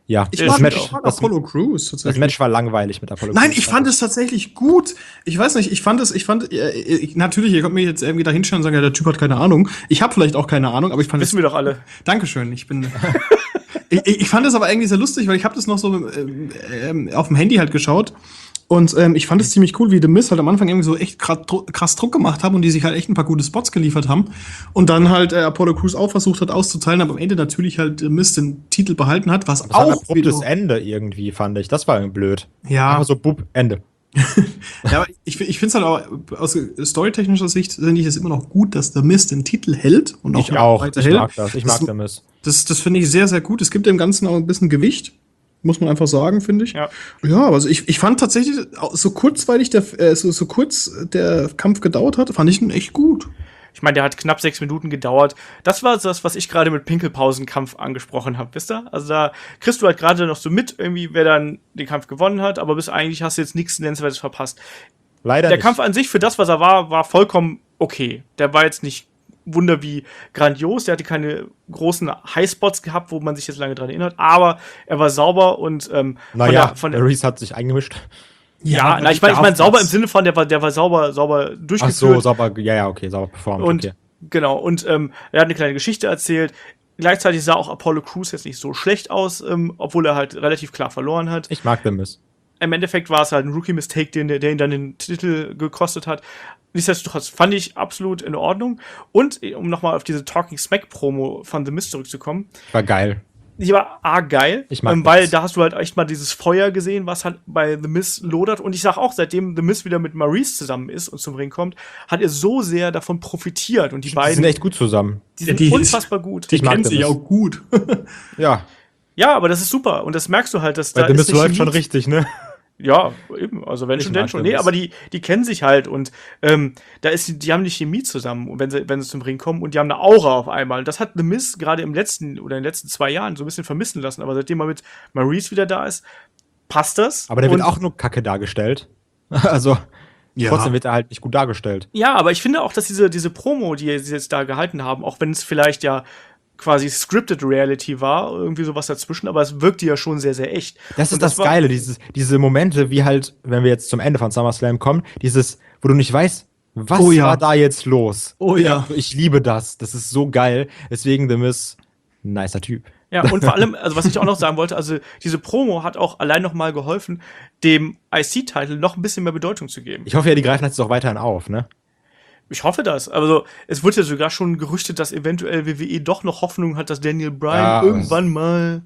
Ja, Ich das mag, Match, ich mag das, Apollo Crews das tatsächlich. Match war langweilig mit Apollo Nein, Crews. ich fand es tatsächlich gut. Ich weiß nicht, ich fand es, ich fand, äh, ich, natürlich, ihr könnt mir jetzt irgendwie da hinstellen und sagen, ja, der Typ hat keine Ahnung. Ich habe vielleicht auch keine Ahnung, aber ich fand Wissen wir doch alle. Dankeschön, ich bin. ich, ich fand es aber irgendwie sehr lustig, weil ich habe das noch so ähm, ähm, auf dem Handy halt geschaut. Und ähm, ich fand es ziemlich cool, wie The Miz halt am Anfang irgendwie so echt krass, krass Druck gemacht haben und die sich halt echt ein paar gute Spots geliefert haben. Und dann halt äh, Apollo Crews auch versucht hat auszuteilen, aber am Ende natürlich halt The Miz den Titel behalten hat, was Das war ein auch abruptes wieder- Ende irgendwie, fand ich. Das war irgendwie blöd. Ja. Aber so, bub, Ende. Ja, aber ich, ich finde es halt auch aus storytechnischer Sicht finde ich es immer noch gut, dass The Miz den Titel hält und auch, Ich auch. Ich weiterhält. mag das. Ich mag das, The Miz. Das, das finde ich sehr, sehr gut. Es gibt dem Ganzen auch ein bisschen Gewicht. Muss man einfach sagen, finde ich. Ja. Ja, also ich, ich fand tatsächlich, so kurzweilig der, äh, so, so kurz der Kampf gedauert hat, fand ich ihn echt gut. Ich meine, der hat knapp sechs Minuten gedauert. Das war das, was ich gerade mit Pinkelpausenkampf angesprochen habe, wisst ihr? Also da kriegst du halt gerade noch so mit, irgendwie, wer dann den Kampf gewonnen hat, aber bis eigentlich hast du jetzt nichts Nennenswertes verpasst. Leider Der nicht. Kampf an sich, für das, was er war, war vollkommen okay. Der war jetzt nicht Wunder wie grandios, der hatte keine großen Highspots gehabt, wo man sich jetzt lange dran erinnert, aber er war sauber und ähm, von Naja, der, von der, Maurice hat sich eingemischt. ja, aber na, ich meine, ich mein, darf sauber das. im Sinne von, der war, der war sauber, sauber Ach durchgeführt. so, sauber, ja, ja, okay, sauber performt, Und okay. genau, und ähm, er hat eine kleine Geschichte erzählt. Gleichzeitig sah auch Apollo Crews jetzt nicht so schlecht aus, ähm, obwohl er halt relativ klar verloren hat. Ich mag The Miz. Im Endeffekt war es halt ein Rookie-Mistake, den, der ihn dann den Titel gekostet hat. Nichtsdestotrotz fand ich absolut in Ordnung. Und um nochmal auf diese Talking Smack-Promo von The Miz zurückzukommen, War geil. die war A, geil, Ich mag ähm, weil das. da hast du halt echt mal dieses Feuer gesehen, was halt bei The Miz lodert. Und ich sag auch, seitdem The Miz wieder mit Maurice zusammen ist und zum Ring kommt, hat er so sehr davon profitiert. Und die Die beiden, sind echt gut zusammen. die sind Ja, die- unfassbar gut. Die Ich mag kennt The sich Miz. auch gut. Ja, Ja, aber das ist super. Und das merkst du halt, dass weil da The ist Miz eine läuft Chemie- schon richtig, ne? Ja, eben, also wenn Ich schon, mag denn schon. The Nee, Miz. aber die, die kennen sich halt und ähm, da ist, die die haben die Chemie zusammen, wenn sie, wenn sie zum Ring kommen und die haben eine Aura auf einmal. Und das hat The Miz gerade im letzten oder in den letzten zwei Jahren so ein bisschen vermissen lassen. Aber seitdem er mit Maurice wieder da ist, passt das. Aber der wird Und- auch nur kacke dargestellt. Also, Ja. trotzdem wird er halt nicht gut dargestellt. Ja, aber ich finde auch, dass diese, diese Promo, die sie jetzt da gehalten haben, auch wenn es vielleicht ja quasi scripted Reality war, irgendwie sowas dazwischen, aber es wirkte ja schon sehr, sehr echt. Das ist Und das, war- Geile, dieses, diese Momente, wie halt, wenn wir jetzt zum Ende von SummerSlam kommen, dieses, wo du nicht weißt, was Oh ja. war da jetzt los? Oh ja. Ich liebe das. Das ist so geil. Deswegen The Miz, nicer Typ. Ja, und vor allem, also was ich auch noch sagen wollte, also diese Promo hat auch allein noch mal geholfen, dem I C-Title noch ein bisschen mehr Bedeutung zu geben. Ich hoffe ja, die greifen jetzt auch weiterhin auf, ne? Ich hoffe das. Also es wurde ja sogar schon gerüchtet, dass eventuell W W E doch noch Hoffnung hat, dass Daniel Bryan Ja, irgendwann mal.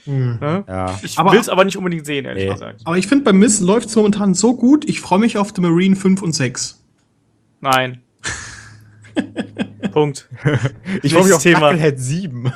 Ne? Ja. Ich Aber- will es aber nicht unbedingt sehen, ehrlich Nee. gesagt. Aber ich finde, bei Miz läuft es momentan so gut, ich freue mich auf The Marine fünf und sechs. Nein. Punkt. Ich freue mich auf Nächstes Thema. Knucklehead sieben.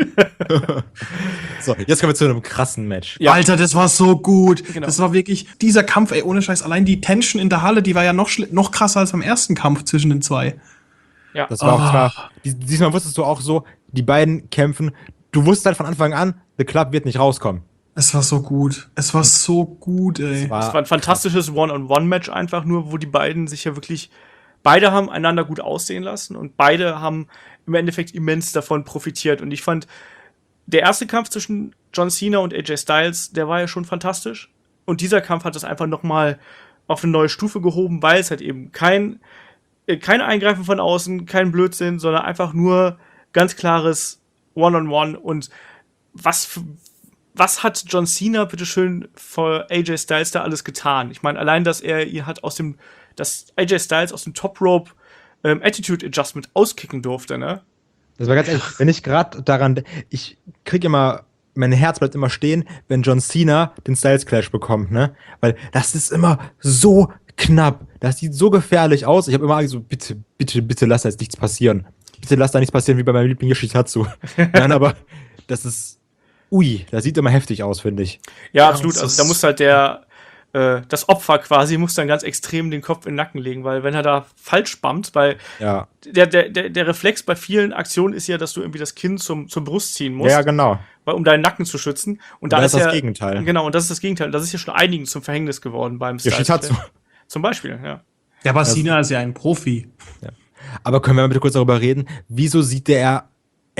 So, jetzt kommen wir zu einem krassen Match. Ja. Alter, das war so gut. Genau. Das war wirklich, dieser Kampf, ey, ohne Scheiß, allein die Tension in der Halle, die war ja noch, schl- noch krasser als beim ersten Kampf zwischen den zwei. Ja. Das war auch Ah. zwar, dies- diesmal wusstest du auch so, die beiden kämpfen. Du wusstest halt von Anfang an, The Club wird nicht rauskommen. Es war so gut. Es war so gut, ey. Es war ein fantastisches One-on-One-Match einfach nur, wo die beiden sich ja wirklich, beide haben einander gut aussehen lassen und beide haben im Endeffekt immens davon profitiert. Und ich fand, der erste Kampf zwischen John Cena und A J Styles, der war ja schon fantastisch. Und dieser Kampf hat das einfach noch mal auf eine neue Stufe gehoben, weil es halt eben kein, äh, kein Eingreifen von außen, kein Blödsinn, sondern einfach nur ganz klares One-on-One. Und was für, was hat John Cena, bitteschön, vor A J Styles da alles getan? Ich meine, allein, dass er ihn hat aus dem, dass A J Styles aus dem Top Rope ähm, Attitude Adjustment auskicken durfte, ne? Das war ganz ehrlich, wenn ich gerade daran, de- ich krieg immer, mein Herz bleibt immer stehen, wenn John Cena den Styles Clash bekommt, ne? Weil das ist immer so knapp. Das sieht so gefährlich aus. Ich habe immer so, bitte, bitte, bitte lass da jetzt nichts passieren. Bitte lass da nichts passieren wie bei meinem Liebling Yoshitatsu. Nein, aber das ist, ui, das sieht immer heftig aus, finde ich. Ja, Ja, absolut. das Also da ist- muss halt der, äh, das Opfer quasi, muss dann ganz extrem den Kopf in den Nacken legen, weil wenn er da falsch spammt, weil Ja, der, der, der, der Reflex bei vielen Aktionen ist ja, dass du irgendwie das Kinn zum, zur Brust ziehen musst, ja, genau. weil, um deinen Nacken zu schützen. Und da Und ist, das ist ja, das Gegenteil. Genau, und das ist das Gegenteil. Das ist ja schon einigen zum Verhängnis geworden beim Yoshitatsu. Styles. Zum Beispiel, ja. Der Bassina ist ja ein Profi. Aber können wir mal bitte kurz darüber reden, wieso sieht der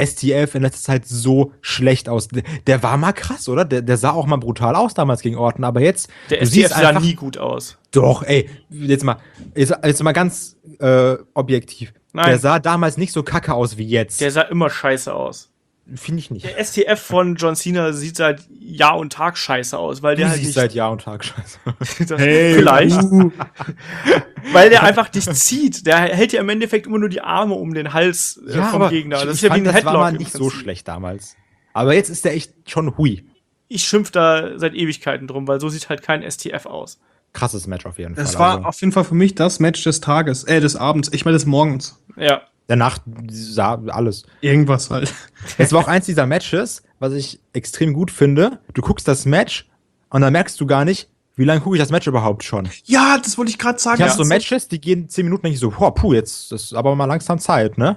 S T F in letzter Zeit so schlecht aus. Der, der war mal krass, oder? Der, der sah auch mal brutal aus damals gegen Orton, aber jetzt. Der S T F sah nie gut aus. Doch, ey, jetzt mal, jetzt, jetzt mal ganz äh, objektiv. Nein. Der sah damals nicht so kacke aus wie jetzt. Der sah immer scheiße aus. Finde ich nicht. Der S T F von John Cena sieht seit Jahr und Tag scheiße aus, weil der Du halt siehst nicht, seit Jahr und Tag scheiße aus. das, Hey, vielleicht, uh. weil der einfach nicht zieht. Der hält ja im Endeffekt immer nur die Arme um den Hals äh, Ja, vom aber Gegner. ich, Das ist ich ja wie fand, ein das war Headlock. mal im nicht so Prinzip. schlecht damals. Aber jetzt ist der echt schon hui. Ich schimpf da seit Ewigkeiten drum, weil so sieht halt kein S T F aus. Krasses Match auf jeden Fall. Es war also. auf jeden Fall für mich das Match des Tages, äh, des Abends, ich meine des Morgens. Ja. Der Nacht sah alles. Irgendwas halt. Es war auch eins dieser Matches, was ich extrem gut finde. Du guckst das Match und dann merkst du gar nicht, wie lange gucke ich das Match überhaupt schon. Ja, das wollte ich gerade sagen. Ich habe Ja, so Matches, die gehen zehn Minuten, denke ich so, boah, puh, jetzt ist aber mal langsam Zeit, ne?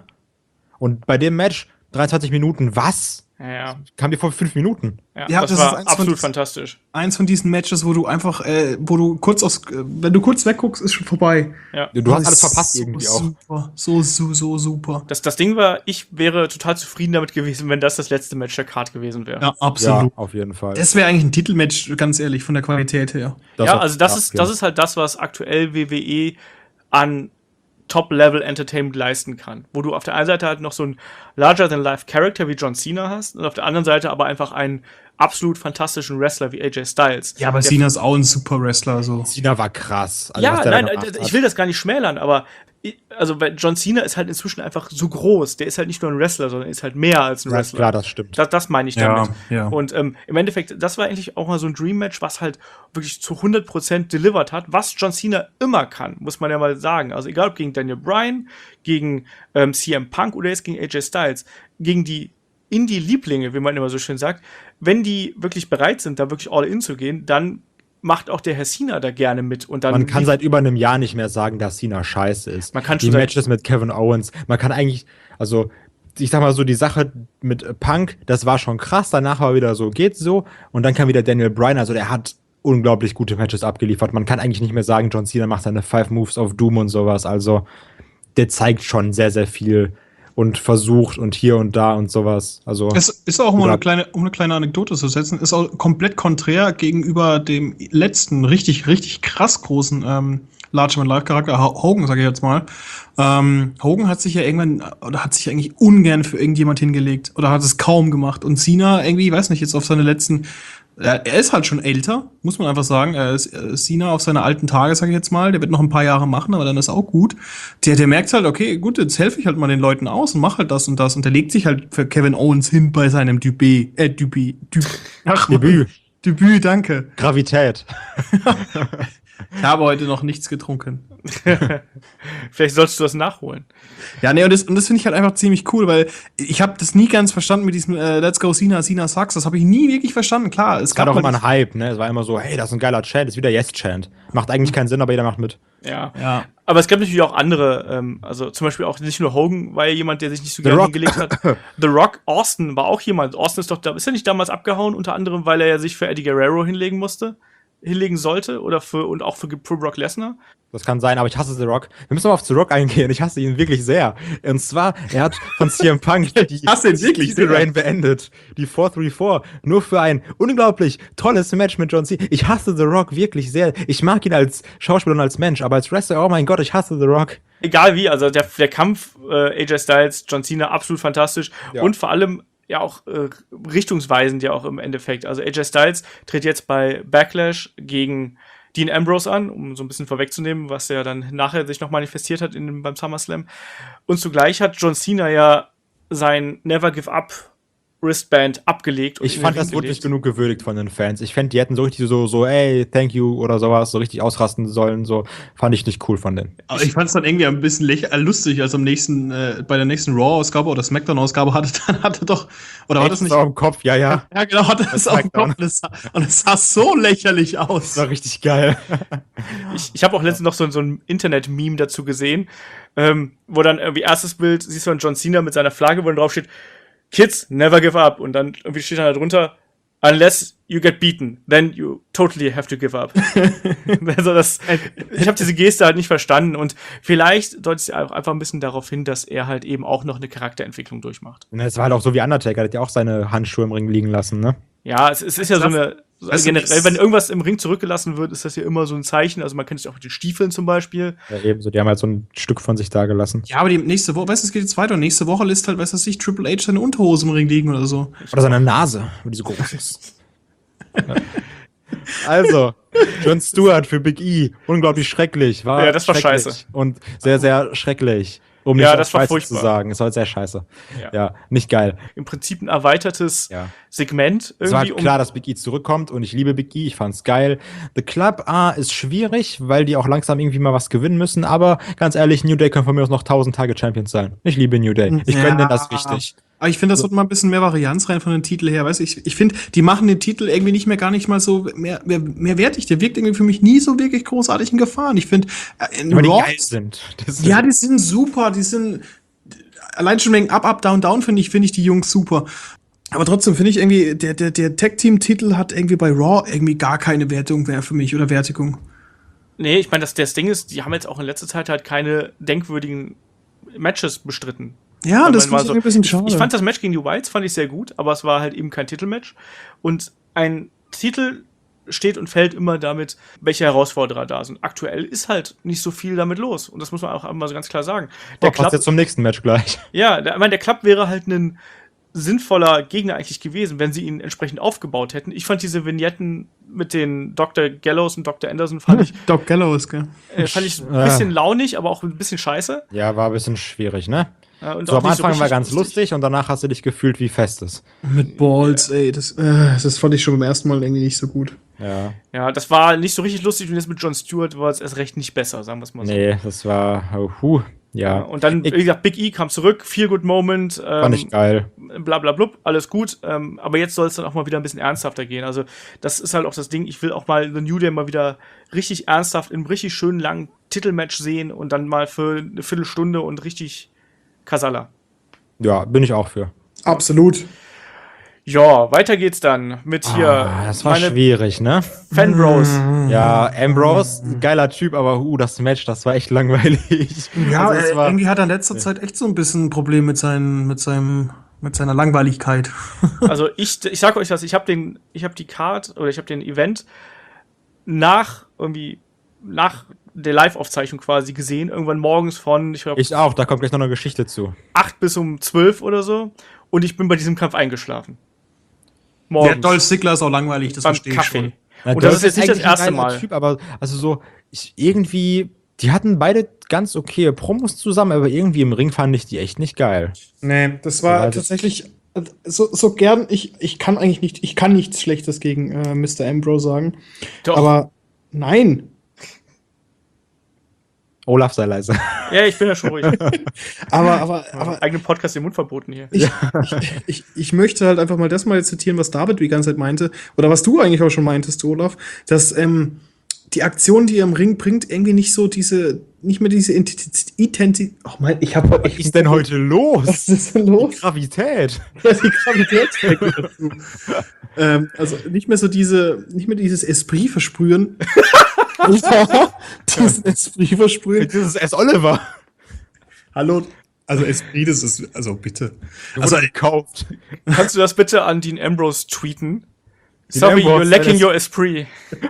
Und bei dem Match dreiundzwanzig Minuten, was? Ja, ja. Kam dir vor fünf Minuten. ja, Ja, das, das ist war eins von absolut diesen- fantastisch. Eins von diesen Matches, wo du einfach, äh, wo du kurz aus, äh, wenn du kurz wegguckst, ist schon vorbei. Ja. Du hast Das alles ist verpasst so irgendwie auch. Super, so, so, so super. Das, das Ding war, ich wäre total zufrieden damit gewesen, wenn das das letzte Match der Card gewesen wäre. Ja, Ja, absolut. auf jeden Fall. Das wäre eigentlich ein Titelmatch, ganz ehrlich, von der Qualität her. Das ja, auf- also das ja, ist, ja. das ist halt das, was aktuell W W E an Top-Level-Entertainment leisten kann. Wo du auf der einen Seite halt noch so einen Larger-than-Life-Character wie John Cena hast und auf der anderen Seite aber einfach einen absolut fantastischen Wrestler wie A J Styles. Ja, aber Der- Cena ist auch ein super Wrestler, so. Cena war krass. Also, Ja, was der da nein, gemacht äh, hat. ich will das gar nicht schmälern, aber i- also weil John Cena ist halt inzwischen einfach so groß. Der ist halt nicht nur ein Wrestler, sondern ist halt mehr als ein Ja, Wrestler. klar, das stimmt. Das, das meine ich Ja, damit. ja. Und ähm, im Endeffekt, das war eigentlich auch mal so ein Dream-Match, was halt wirklich zu hundert Prozent delivered hat, was John Cena immer kann, muss man ja mal sagen. Also egal ob gegen Daniel Bryan, gegen ähm, C M Punk oder jetzt gegen A J Styles, gegen die Indie-Lieblinge, wie man immer so schön sagt, wenn die wirklich bereit sind, da wirklich all in zu gehen, dann macht auch der Herr Cena da gerne mit. Und dann Man kann seit über einem Jahr nicht mehr sagen, dass Cena scheiße ist. Man kann die schon seit- Matches mit Kevin Owens, man kann eigentlich, also ich sag mal so, die Sache mit Punk, das war schon krass, danach war wieder so, geht so, und dann kam wieder Daniel Bryan, also der hat unglaublich gute Matches abgeliefert. Man kann eigentlich nicht mehr sagen, John Cena macht seine Five Moves of Doom und sowas, also der zeigt schon sehr, sehr viel und versucht und hier und da und sowas. Also Es ist auch, um Oder- eine, kleine, um eine kleine Anekdote zu setzen, ist auch komplett konträr gegenüber dem letzten, richtig, richtig krass großen ähm, Larger-than-Life-Charakter, Hogan, sage ich jetzt mal. Ähm, Hogan hat sich ja irgendwann, oder hat sich eigentlich ungern für irgendjemand hingelegt, oder hat es kaum gemacht. Und Cena irgendwie, ich weiß nicht, jetzt auf seine letzten, er, er ist halt schon älter, muss man einfach sagen. Er ist äh, Cena auf seine alten Tage, sage ich jetzt mal. Der wird noch ein paar Jahre machen, aber dann ist auch gut. Der, der merkt halt, okay, gut, jetzt helfe ich halt mal den Leuten aus und mach halt das und das. Und der legt sich halt für Kevin Owens hin bei seinem Debüt. Äh, Debüt. Debüt. Ach, Debüt. Debüt, danke. Gravität. Ich habe heute noch nichts getrunken. vielleicht solltest du das nachholen. Ja, nee, und das, und das finde ich halt einfach ziemlich cool, weil ich habe das nie ganz verstanden mit diesem äh, Let's Go Cena, Cena sucks. Das habe ich nie wirklich verstanden. Klar, es Es gab gab auch mal immer einen Hype, ne? Es war immer so, hey, das ist ein geiler Chant, das ist wieder Yes-Chant. Macht eigentlich keinen Sinn, aber jeder macht mit. Ja. Ja. Aber es gab natürlich auch andere, ähm, also zum Beispiel auch nicht nur Hogan war ja jemand, der sich nicht so The gerne Rock. hingelegt hat. The Rock, Austin war auch jemand. Austin ist doch da, ist er nicht damals abgehauen, unter anderem, weil er ja sich für Eddie Guerrero hinlegen musste, hinlegen sollte oder für und auch für, für Brock Lesnar. Das kann sein, aber ich hasse The Rock. Wir müssen mal auf The Rock eingehen. Ich hasse ihn wirklich sehr. Und zwar, er hat von C M Punk die hasse ihn wirklich Titel sehr. Reign beendet. Die vier drei vier. Nur für ein unglaublich tolles Match mit John Cena. Ich hasse The Rock wirklich sehr. Ich mag ihn als Schauspieler und als Mensch, aber als Wrestler, oh mein Gott, ich hasse The Rock. Egal wie, also der, der Kampf äh, A J Styles, John Cena, absolut fantastisch. Ja. Und vor allem ja auch äh, richtungsweisend ja auch im Endeffekt. Also A J Styles tritt jetzt bei Backlash gegen Dean Ambrose an, um so ein bisschen vorwegzunehmen, was ja dann nachher sich noch manifestiert hat in dem, beim SummerSlam. Und zugleich hat John Cena ja sein Never Give Up Wristband abgelegt. und Ich in fand den das Ring wirklich gelegt. genug gewürdigt von den Fans. Ich fände, die hätten so richtig so, so, ey, thank you oder sowas, so richtig ausrasten sollen. So fand ich nicht cool von denen. Aber ich fand es dann irgendwie ein bisschen läch- äh, lustig, als am nächsten, äh, bei der nächsten Raw-Ausgabe oder Smackdown-Ausgabe hatte, dann hatte doch, oder war das nicht? Auch im Kopf, ja, ja. Ja, genau, hatte das auf dem Smackdown. Kopf und es, sah, und es sah so lächerlich aus. Das war richtig geil. Ich, ich habe auch letztens noch so, so ein Internet-Meme dazu gesehen, ähm, wo dann irgendwie erstes Bild, siehst du dann John Cena mit seiner Flagge, wo dann drauf steht, Kids, never give up. Und dann irgendwie steht dann da drunter, unless you get beaten, then you totally have to give up. Also das, ich habe diese Geste halt nicht verstanden und vielleicht deutet sie auch einfach ein bisschen darauf hin, dass er halt eben auch noch eine Charakterentwicklung durchmacht. Es war halt auch so wie Undertaker, der hat ja auch seine Handschuhe im Ring liegen lassen, ne? Ja, es, es ist ja so eine, also generell, wenn irgendwas im Ring zurückgelassen wird, ist das ja immer so ein Zeichen, also man kennt es ja auch mit den Stiefeln zum Beispiel. Ja, ebenso, die haben halt so ein Stück von sich da gelassen. Ja, aber die nächste Woche, weißt du, es geht jetzt weiter. Nächste Woche lässt halt, weißt du, sich Triple H seine Unterhose im Ring liegen oder so. Oder seine Nase, die so groß ist. Ja. Also, Jon Stewart für Big E, unglaublich schrecklich. War ja, das war scheiße. Und sehr, sehr schrecklich. Um ja, nicht das war scheiße furchtbar zu sagen. Es war sehr scheiße. Ja. ja, nicht geil. Im Prinzip ein erweitertes ja. Segment. Es war halt klar, dass Big E zurückkommt und ich liebe Big E, ich fand's geil. The Club A ist schwierig, weil die auch langsam irgendwie mal was gewinnen müssen, aber ganz ehrlich, New Day können von mir aus noch tausend Tage Champions sein. Ich liebe New Day. Ich ja. gönne denen das richtig. Aber ich finde, das sollte mal ein bisschen mehr Varianz rein von den Titel her. Weißt du, ich, ich finde, die machen den Titel irgendwie nicht mehr gar nicht mal so mehr, mehr, mehr wertig. Der wirkt irgendwie für mich nie so wirklich großartig in Gefahr. Ich finde, äh, die geil sind. Das ja, die sind super. Die sind allein schon wegen Up, Up, Down, Down finde ich, finde ich die Jungs super. Aber trotzdem finde ich irgendwie, der, der, der Tag-Team-Titel hat irgendwie bei Raw irgendwie gar keine Wertung mehr für mich oder Wertigung. Nee, ich meine, das, das Ding ist, die haben jetzt auch in letzter Zeit halt keine denkwürdigen Matches bestritten. Ja, das war so ein bisschen schade. Ich, ich fand das Match gegen die Whites fand ich sehr gut, aber es war halt eben kein Titelmatch. Und ein Titel steht und fällt immer damit, welche Herausforderer da sind. Aktuell ist halt nicht so viel damit los. Und das muss man auch mal so ganz klar sagen. Der Club, passt jetzt zum nächsten Match gleich. Ja, der, ich meine, der Club wäre halt ein sinnvoller Gegner eigentlich gewesen, wenn sie ihn entsprechend aufgebaut hätten. Ich fand diese Vignetten mit den Doktor Gallows und Doktor Anderson fand ich Doc Gallows, gell? Äh, fand ich ein bisschen launig, aber auch ein bisschen scheiße. Ja, war ein bisschen schwierig, ne? Ja, und so am Anfang so war ganz lustig. lustig und danach hast du dich gefühlt wie Festes. Mit Balls, ey, das, äh, das fand ich schon beim ersten Mal irgendwie nicht so gut. Ja. Ja, das war nicht so richtig lustig und jetzt mit Jon Stewart war es erst recht nicht besser, sagen wir es mal so. Nee, das war, oh, huh, ja. ja. Und dann, ich, wie gesagt, Big E kam zurück, Feel Good Moment. Ähm, fand ich geil. Bla bla blub, alles gut. Ähm, aber jetzt soll es dann auch mal wieder ein bisschen ernsthafter gehen. Also das ist halt auch das Ding, ich will auch mal The New Day mal wieder richtig ernsthaft in einem richtig schönen langen Titelmatch sehen und dann mal für eine Viertelstunde und richtig Kasala. Ja, bin ich auch für. Absolut. Ja, weiter geht's dann mit hier. Ah, das war schwierig, ne? Fanbros. Ja, Ambrose, geiler Typ, aber uh, das Match, das war echt langweilig. Ja, also, äh, irgendwie hat er in letzter Zeit echt so ein bisschen ein Problem mit, seinen, mit, seinem, mit seiner Langweiligkeit. Also ich, ich sag euch das, ich habe den, ich habe die Card oder ich habe den Event nach irgendwie nach der Live-Aufzeichnung quasi gesehen, irgendwann morgens von, ich glaube, ich auch, da kommt gleich noch eine Geschichte zu. acht bis um zwölf oder so und ich bin bei diesem Kampf eingeschlafen. Morgens. Der Dolph Ziggler ist auch langweilig, das beim verstehe ich Kaffee. schon. Na, und das ist jetzt nicht das erste Mal. Typ, aber also so, ich, irgendwie, die hatten beide ganz okay Promos zusammen, aber irgendwie im Ring fand ich die echt nicht geil. Nee, das war ja, das tatsächlich so, so gern, ich, ich kann eigentlich nicht, ich kann nichts Schlechtes gegen äh, Mister Ambrose sagen. Doch. Aber nein. Olaf, sei leise. Ja, ich bin ja schon ruhig. aber, aber, aber. Eigenen Podcast den Mund verboten hier. Ich, ich, ich, ich möchte halt einfach mal das mal zitieren, was David die ganze Zeit meinte, oder was du eigentlich auch schon meintest, Olaf, dass ähm, die Aktion, die er im Ring bringt, irgendwie nicht so diese, nicht mehr diese Intensität. Ach mein, ich hab Was ist denn heute los? Was ist denn los? Die Gravität. Ja, die Gravität dazu. ähm, also nicht mehr so diese, nicht mehr dieses Esprit versprühen. Ja, diesen Esprit versprühen. Dieses S. Oliver. Hallo. Also Esprit, das ist, also bitte. Also gekauft. Kannst du das bitte an Dean Ambrose tweeten? Dean Sorry, Ambrose, you're lacking ja, your Esprit.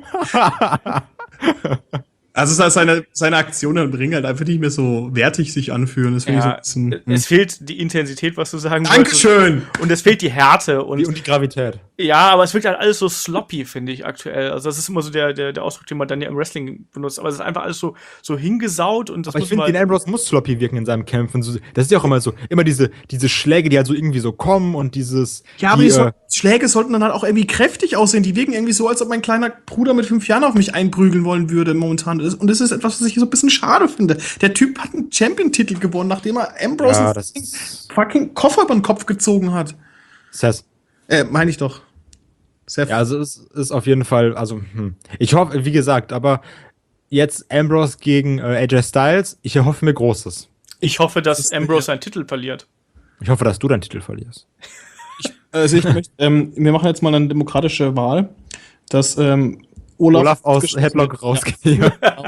Also es ist halt seine, seine Aktionen im Ring halt einfach nicht mehr so wertig sich anfühlen. Das Ja, ich so ein bisschen, es fehlt die Intensität, was du sagen Dankeschön! wolltest. Und es fehlt die Härte. Und, Die, und die Gravität. ja, aber es wirkt halt alles so sloppy, finde ich, aktuell. Also das ist immer so der, der, der Ausdruck, den man dann ja im Wrestling benutzt. Aber es ist einfach alles so, so hingesaut. Und das Aber ich muss finde, man Dean Ambrose muss sloppy wirken in seinem Kämpfen. So, das ist ja auch immer so, immer diese, diese Schläge, die halt so irgendwie so kommen und dieses. Ja, aber die, die so, äh, Schläge sollten dann halt auch irgendwie kräftig aussehen. Die wirken irgendwie so, als ob mein kleiner Bruder mit fünf Jahren auf mich einprügeln wollen würde momentan. Und das ist etwas, was ich so ein bisschen schade finde. Der Typ hat einen Champion-Titel gewonnen, nachdem er Ambrose Ja, einen das fucking, fucking Koffer über den Kopf gezogen hat. Seth. Äh, meine ich doch. Seth. Ja, also es ist auf jeden Fall, also hm. ich hoffe, wie gesagt, aber jetzt Ambrose gegen äh, A J Styles, ich erhoffe mir Großes. Ich hoffe, dass Das ist- Ambrose seinen Titel verliert. Ich hoffe, dass du deinen Titel verlierst. Also ich möchte, ähm, wir machen jetzt mal eine demokratische Wahl, dass ähm, Olaf, Olaf aus Headlock rausgeht. Ja.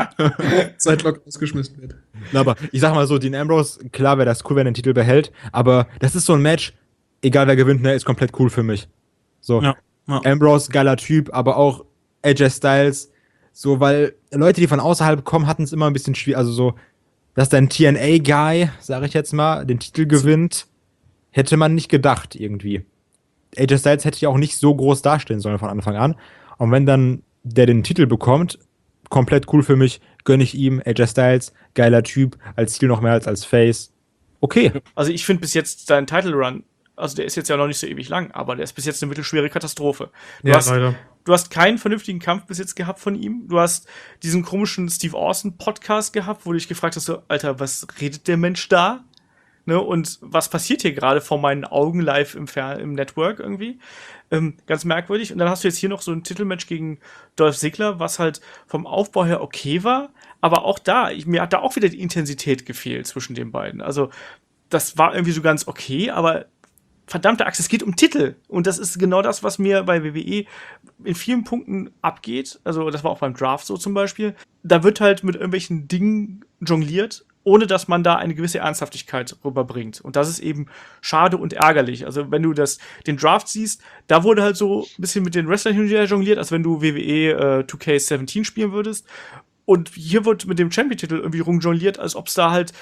Aus Headlock rausgeschmissen wird. Na, aber ich sag mal so, Dean Ambrose, klar wäre das cool, wenn er den Titel behält, aber das ist so ein Match, egal wer gewinnt, ne, ist komplett cool für mich. So, Ja, ja. Ambrose, geiler Typ, aber auch A J Styles, so, weil Leute, die von außerhalb kommen, hatten es immer ein bisschen schwierig, also so, dass dein T N A-Guy, sag ich jetzt mal, den Titel gewinnt, hätte man nicht gedacht, irgendwie. A J Styles hätte ja auch nicht so groß dastehen sollen von Anfang an. Und wenn dann der den Titel bekommt, komplett cool für mich, gönne ich ihm, A J Styles, geiler Typ, als Ziel noch mehr als als Face. Okay. Also ich finde bis jetzt dein Title Run, also der ist jetzt ja noch nicht so ewig lang, aber der ist bis jetzt eine mittelschwere Katastrophe. Du, Ja, hast, leider. du hast keinen vernünftigen Kampf bis jetzt gehabt von ihm. Du hast diesen komischen Steve Austin Podcast gehabt, wo du dich gefragt hast, so, Alter, was redet der Mensch da? Ne, und was passiert hier gerade vor meinen Augen live im, Fer im Network irgendwie? Ähm, ganz merkwürdig. Und dann hast du jetzt hier noch so ein Titelmatch gegen Dolph Ziggler, was halt vom Aufbau her okay war. Aber auch da, ich, mir hat da auch wieder die Intensität gefehlt zwischen den beiden. Also das war irgendwie so ganz okay, aber verdammte Axt, es geht um Titel. Und das ist genau das, was mir bei W W E in vielen Punkten abgeht. Also das war auch beim Draft so zum Beispiel. Da wird halt mit irgendwelchen Dingen jongliert, ohne dass man da eine gewisse Ernsthaftigkeit rüberbringt. Und das ist eben schade und ärgerlich. Also wenn du das, den Draft siehst, da wurde halt so ein bisschen mit den Wrestlern hin und her jongliert, als wenn du W W E äh, zwei K siebzehn spielen würdest. Und hier wird mit dem Champion-Titel irgendwie rumjongliert, als ob es da halt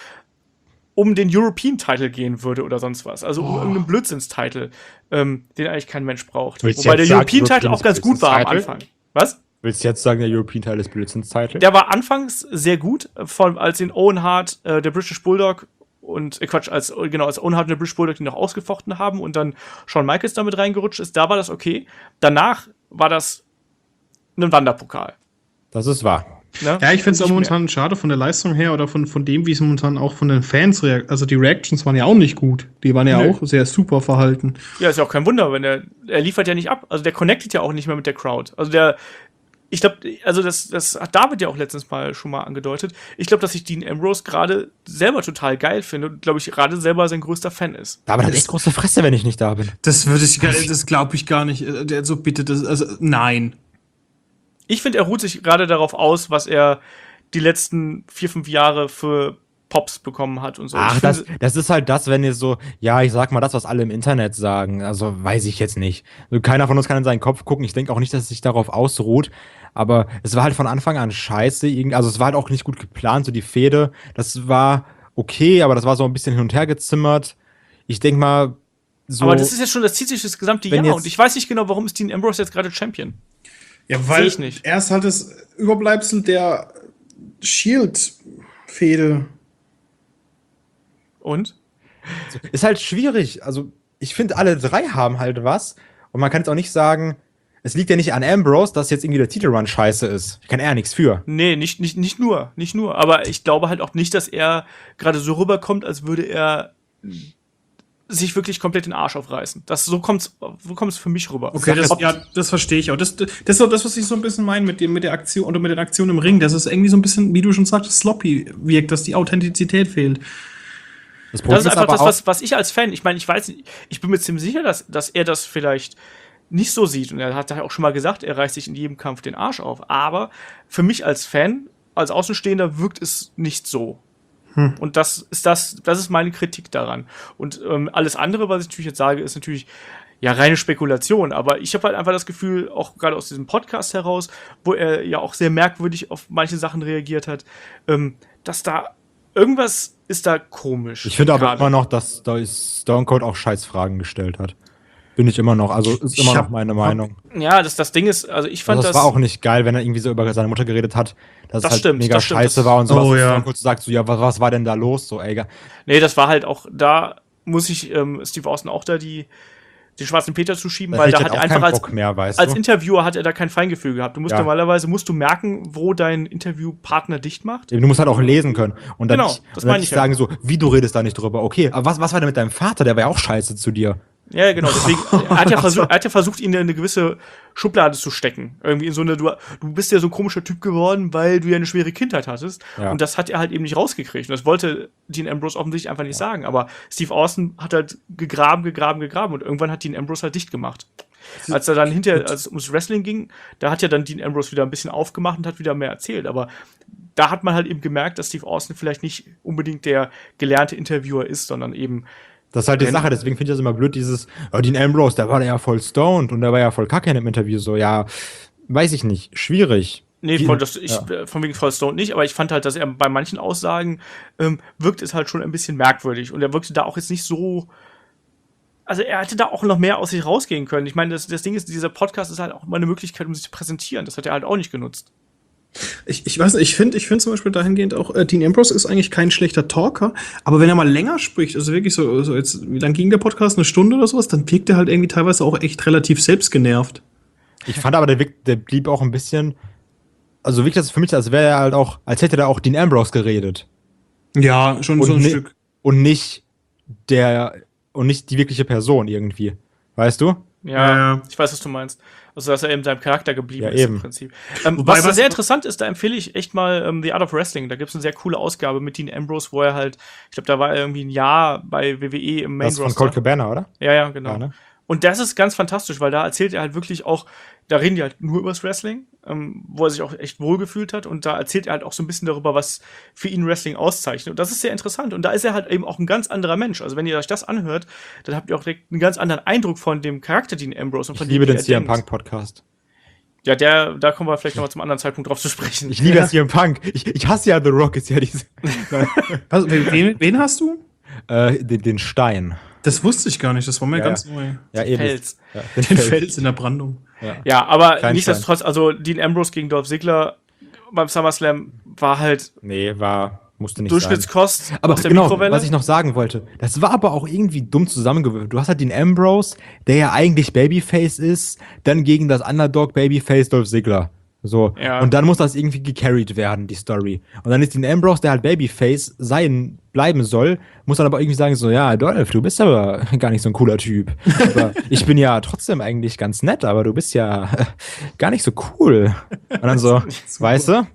um den European-Title gehen würde oder sonst was. Also um Oh. irgendeinen Blödsinns-Title, ähm, den eigentlich kein Mensch braucht. Willst du Wobei der jetzt sagen, European-Title auch ganz gut war am Blödsinns-Title? Anfang. Was? Willst du jetzt sagen, der European-Teil ist Blödsinns-Title? Der war anfangs sehr gut, von, als den Owen Hart, äh, der British Bulldog und, äh, Quatsch, als, genau, als Owen Hart und der British Bulldog die noch ausgefochten haben und dann Shawn Michaels damit reingerutscht ist, da war das okay. Danach war das ein Wanderpokal. Das ist wahr. Ne? Ja, ich finde es auch Nicht momentan schade von der Leistung her oder von, von dem, wie es momentan auch von den Fans reagiert. Also die Reactions waren ja auch nicht gut. Die waren ja Nö. auch sehr super verhalten. mehr. Ja, ist ja auch kein Wunder, wenn er, er liefert ja nicht ab. Also der connectet ja auch nicht mehr mit der Crowd. Also der, ich glaube, also das, das hat David ja auch letztens mal schon mal angedeutet. Ich glaube, dass ich Dean Ambrose gerade selber total geil finde und glaube ich gerade selber sein größter Fan ist. Aber das ist echt große Fresse, wenn ich nicht da bin. Das würde ich, das glaube ich gar nicht. Also bitte, das, also nein. Ich finde, er ruht sich gerade darauf aus, was er die letzten vier, fünf Jahre für Pops bekommen hat und so. Ach, Ich das, finde- das ist halt das, wenn ihr so, ja, ich sag mal das, was alle im Internet sagen. Also weiß ich jetzt nicht. Also, keiner von uns kann in seinen Kopf gucken. Ich denke auch nicht, dass es sich darauf ausruht. Aber es war halt von Anfang an scheiße. Irgend- Also es war halt auch nicht gut geplant, so die Fehde. Das war okay, aber das war so ein bisschen hin und her gezimmert. Ich denke mal, so. aber das ist jetzt schon, das zieht sich das gesamte Wenn Jahr jetzt- und ich weiß nicht genau, warum ist Dean Ambrose jetzt gerade Champion. Ja, Seh ich nicht. er ist halt das Überbleibsel der Shield-Fehde. Und? Ist halt schwierig. Also, ich finde, alle drei haben halt was. Und man kann jetzt auch nicht sagen, es liegt ja nicht an Ambrose, dass jetzt irgendwie der Titelrun scheiße ist. Kann er nichts für. Nee, nicht, nicht, nicht nur, nicht nur. Aber ich glaube halt auch nicht, dass er gerade so rüberkommt, als würde er sich wirklich komplett den Arsch aufreißen. Das, so kommt's, so kommt's für mich rüber. Okay, das, Ob- ja, das verstehe ich auch. Das, das ist auch das, was ich so ein bisschen meine mit, dem, mit der Aktion oder mit den Aktionen im Ring. Das ist irgendwie so ein bisschen, wie du schon sagst, sloppy wirkt, dass die Authentizität fehlt. Das Das ist einfach aber das, auch- was, was ich als Fan, ich meine, ich weiß nicht, ich bin mir ziemlich sicher, dass, dass er das vielleicht nicht so sieht. Und er hat ja auch schon mal gesagt, er reißt sich in jedem Kampf den Arsch auf. Aber für mich als Fan, als Außenstehender, wirkt es nicht so. Hm. Und das ist das, das ist meine Kritik daran. Und ähm, alles andere, was ich natürlich jetzt sage, ist natürlich ja reine Spekulation. Aber ich habe halt einfach das Gefühl, auch gerade aus diesem Podcast heraus, wo er ja auch sehr merkwürdig auf manche Sachen reagiert hat, ähm, dass da irgendwas ist da komisch. Ich finde aber gerade. immer noch, dass da Stone Cold auch Scheißfragen gestellt hat. Bin ich immer noch. Also ist immer Ich hab- noch meine Meinung. Ja, das, das Ding ist, also ich fand Also es das. war auch nicht geil, wenn er irgendwie so über seine Mutter geredet hat, dass Das es halt stimmt, mega das stimmt, scheiße das- war und sowas. Oh, Und ja. Stone Cold sagt so, ja, was, was war denn da los? So, ey, Nee, das war halt auch, da muss ich ähm, Steve Austin auch da die, den schwarzen Peter zuschieben, da weil hätte da ich hat halt er auch einfach keinen als, Bock mehr, weißt als du? Interviewer hat er da kein Feingefühl gehabt. Du musst Ja. normalerweise musst du merken, wo dein Interviewpartner dicht macht. Du musst halt auch lesen können. Und dann Genau, nicht, das und dann meine nicht ich ja. sagen so, wie, du redest da nicht drüber. Okay, aber was, was war denn mit deinem Vater? Der war ja auch scheiße zu dir. Ja, genau, deswegen, er hat ja versucht, er hat ja versucht, ihn in eine gewisse Schublade zu stecken. Irgendwie in so eine, du, du bist ja so ein komischer Typ geworden, weil du ja eine schwere Kindheit hattest. Ja. Und das hat er halt eben nicht rausgekriegt. Und das wollte Dean Ambrose offensichtlich einfach nicht ja. sagen. Aber Steve Austin hat halt gegraben, gegraben, gegraben und irgendwann hat Dean Ambrose halt dicht gemacht. Als er dann hinterher, als es ums Wrestling ging, da hat ja dann Dean Ambrose wieder ein bisschen aufgemacht und hat wieder mehr erzählt. Aber da hat man halt eben gemerkt, dass Steve Austin vielleicht nicht unbedingt der gelernte Interviewer ist, sondern eben das ist halt die Sache, deswegen finde ich das immer blöd, dieses, oh, Dean Ambrose, der war ja voll stoned und der war ja voll kacke in dem Interview, so, ja, weiß ich nicht, schwierig. Nee, voll, das, ich, ja. von wegen voll stoned nicht, aber ich fand halt, dass er bei manchen Aussagen ähm, wirkt es halt schon ein bisschen merkwürdig und er wirkte da auch jetzt nicht so, also er hätte da auch noch mehr aus sich rausgehen können. Ich meine, das, das Ding ist, dieser Podcast ist halt auch mal eine Möglichkeit, um sich zu präsentieren, das hat er halt auch nicht genutzt. Ich, ich weiß nicht, ich finde ich finde zum Beispiel dahingehend auch, äh, Dean Ambrose ist eigentlich kein schlechter Talker, aber wenn er mal länger spricht, also wirklich so, so jetzt, wie lang ging der Podcast, eine Stunde oder sowas, dann wirkt er halt irgendwie teilweise auch echt relativ selbstgenervt. Ich fand aber, der, der blieb auch ein bisschen, also wirklich, das ist für mich, als wäre er halt auch, als hätte da auch Dean Ambrose geredet. Ja, schon so ein ni- Stück. Und nicht der, und nicht die wirkliche Person irgendwie. Weißt du? Ja, ja, ich weiß, was du meinst. Also, dass er eben seinem Charakter geblieben ja, ist eben. im Prinzip. Ähm, Wobei, was da was sehr interessant ist, da empfehle ich echt mal ähm, The Art of Wrestling. Da gibt es eine sehr coole Ausgabe mit Dean Ambrose, wo er halt, ich glaube, da war er irgendwie ein Jahr bei W W E im Main Das ist Roster. von Colt Cabana, oder? Ja, ja, genau. Ja, ne? Und das ist ganz fantastisch, weil da erzählt er halt wirklich auch, da reden die halt nur übers Wrestling, ähm, wo er sich auch echt wohlgefühlt hat. Und da erzählt er halt auch so ein bisschen darüber, was für ihn Wrestling auszeichnet. Und das ist sehr interessant. Und da ist er halt eben auch ein ganz anderer Mensch. Also wenn ihr euch das anhört, dann habt ihr auch direkt einen ganz anderen Eindruck von dem Charakter Dean Ambrose. Und von ich liebe dem, den C M Punk Podcast. Ja, der, da kommen wir vielleicht nochmal zum anderen Zeitpunkt drauf zu sprechen. Ich liebe ja C M Punk. Ich, ich hasse ja The Rock, ist ja diese. Also, wen, wen hast du? Äh, den, den Stein. Das wusste ich gar nicht, das war mir ja, ganz ja. neu. Ja, eben. Fels. Ja, den, den Fels in der Brandung. Ja, ja aber Kein nichtsdestotrotz, also Dean Ambrose gegen Dolph Ziggler beim SummerSlam war halt nee, war, musste nicht Durchschnittskost sein. Aber aus der genau, Mikrowelle. was ich noch sagen wollte, das war aber auch irgendwie dumm zusammengewürfelt. Du hast halt den Ambrose, der ja eigentlich Babyface ist, dann gegen das Underdog Babyface Dolph Ziggler. So. Ja. Und dann muss das irgendwie gecarried werden, die Story. Und dann ist Dean Ambrose, der halt Babyface sein, bleiben soll, muss dann aber irgendwie sagen, so, ja, Dolph, du bist aber gar nicht so ein cooler Typ. Aber ich bin ja trotzdem eigentlich ganz nett, aber du bist ja gar nicht so cool. Und dann so, weißt du?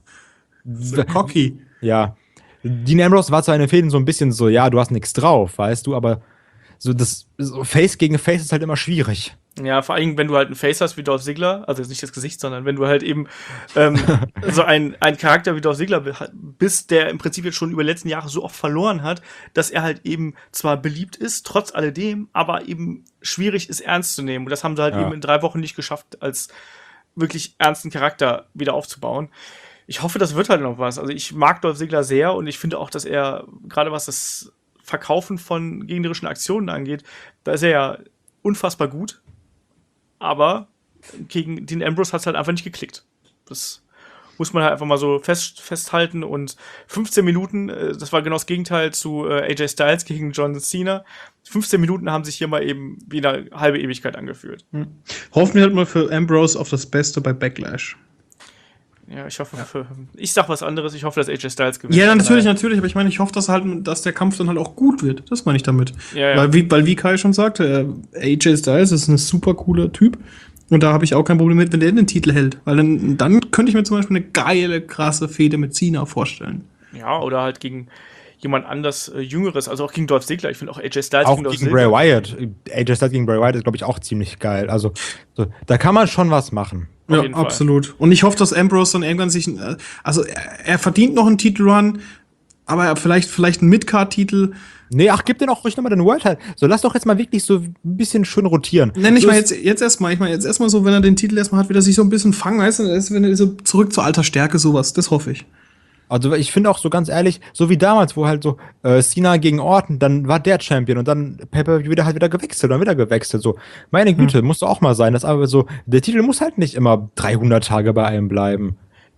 So cocky. Ja. Dean Ambrose war zwar in den Fäden so ein bisschen so, ja, du hast nichts drauf, weißt du, aber so das so Face gegen Face ist halt immer schwierig. Ja, vor allem, wenn du halt einen Face hast wie Dolph Ziggler, also jetzt nicht das Gesicht, sondern wenn du halt eben ähm, so ein, ein Charakter wie Dolph Ziggler bist, der im Prinzip jetzt schon über die letzten Jahre so oft verloren hat, dass er halt eben zwar beliebt ist, trotz alledem, aber eben schwierig ist, ernst zu nehmen. Und das haben sie halt ja. eben in drei Wochen nicht geschafft, als wirklich ernsten Charakter wieder aufzubauen. Ich hoffe, das wird halt noch was. Also ich mag Dolph Ziggler sehr und ich finde auch, dass er, gerade was das Verkaufen von gegnerischen Aktionen angeht, da ist er ja unfassbar gut. Aber gegen den Ambrose hat es halt einfach nicht geklickt. Das muss man halt einfach mal so fest, festhalten. Und fünfzehn Minuten, äh, das war genau das Gegenteil zu äh, A J Styles gegen John Cena. fünfzehn Minuten haben sich hier mal eben wie eine halbe Ewigkeit angefühlt. Hm. Hoffen wir halt mal für Ambrose auf das Beste bei Backlash. Ja, ich hoffe, ja. Für, ich sag was anderes. Ich hoffe, dass A J Styles gewinnt. Ja, natürlich, natürlich. Aber ich meine, ich hoffe, dass halt, dass der Kampf dann halt auch gut wird. Das meine ich damit. Ja, ja. Weil, wie, weil, wie Kai schon sagte, A J Styles ist ein super cooler Typ. Und da habe ich auch kein Problem mit, wenn der den Titel hält. Weil dann, dann könnte ich mir zum Beispiel eine geile, krasse Fehde mit Cena vorstellen. Ja, oder halt gegen jemand anders äh, Jüngeres. Also auch gegen Dolph Ziggler. Ich finde auch A J Styles auch gegen Dolph gegen Ziggler. Bray Wyatt. A J Styles gegen Bray Wyatt ist, glaube ich, auch ziemlich geil. Also, so, da kann man schon was machen. Ja, absolut. Und ich hoffe, dass Ambrose dann irgendwann sich, also er, er verdient noch einen Titelrun, aber er vielleicht, vielleicht einen Midcard-Titel. Nee, ach, gib dir doch ruhig nochmal den World Title. So, lass doch jetzt mal wirklich so ein bisschen schön rotieren. Nenn ich so mal jetzt, jetzt erstmal, ich meine jetzt erstmal so, wenn er den Titel erstmal hat, wieder sich so ein bisschen fangen, weißt du, wenn er so zurück zur alter Stärke, sowas, das hoffe ich. Also ich finde auch so ganz ehrlich, so wie damals, wo halt so äh, Cena gegen Orton, dann war der Champion und dann Pepper wieder halt wieder gewechselt und wieder gewechselt. So, meine Güte, hm. muss doch auch mal sein, dass aber so, der Titel muss halt nicht immer dreihundert Tage bei einem bleiben.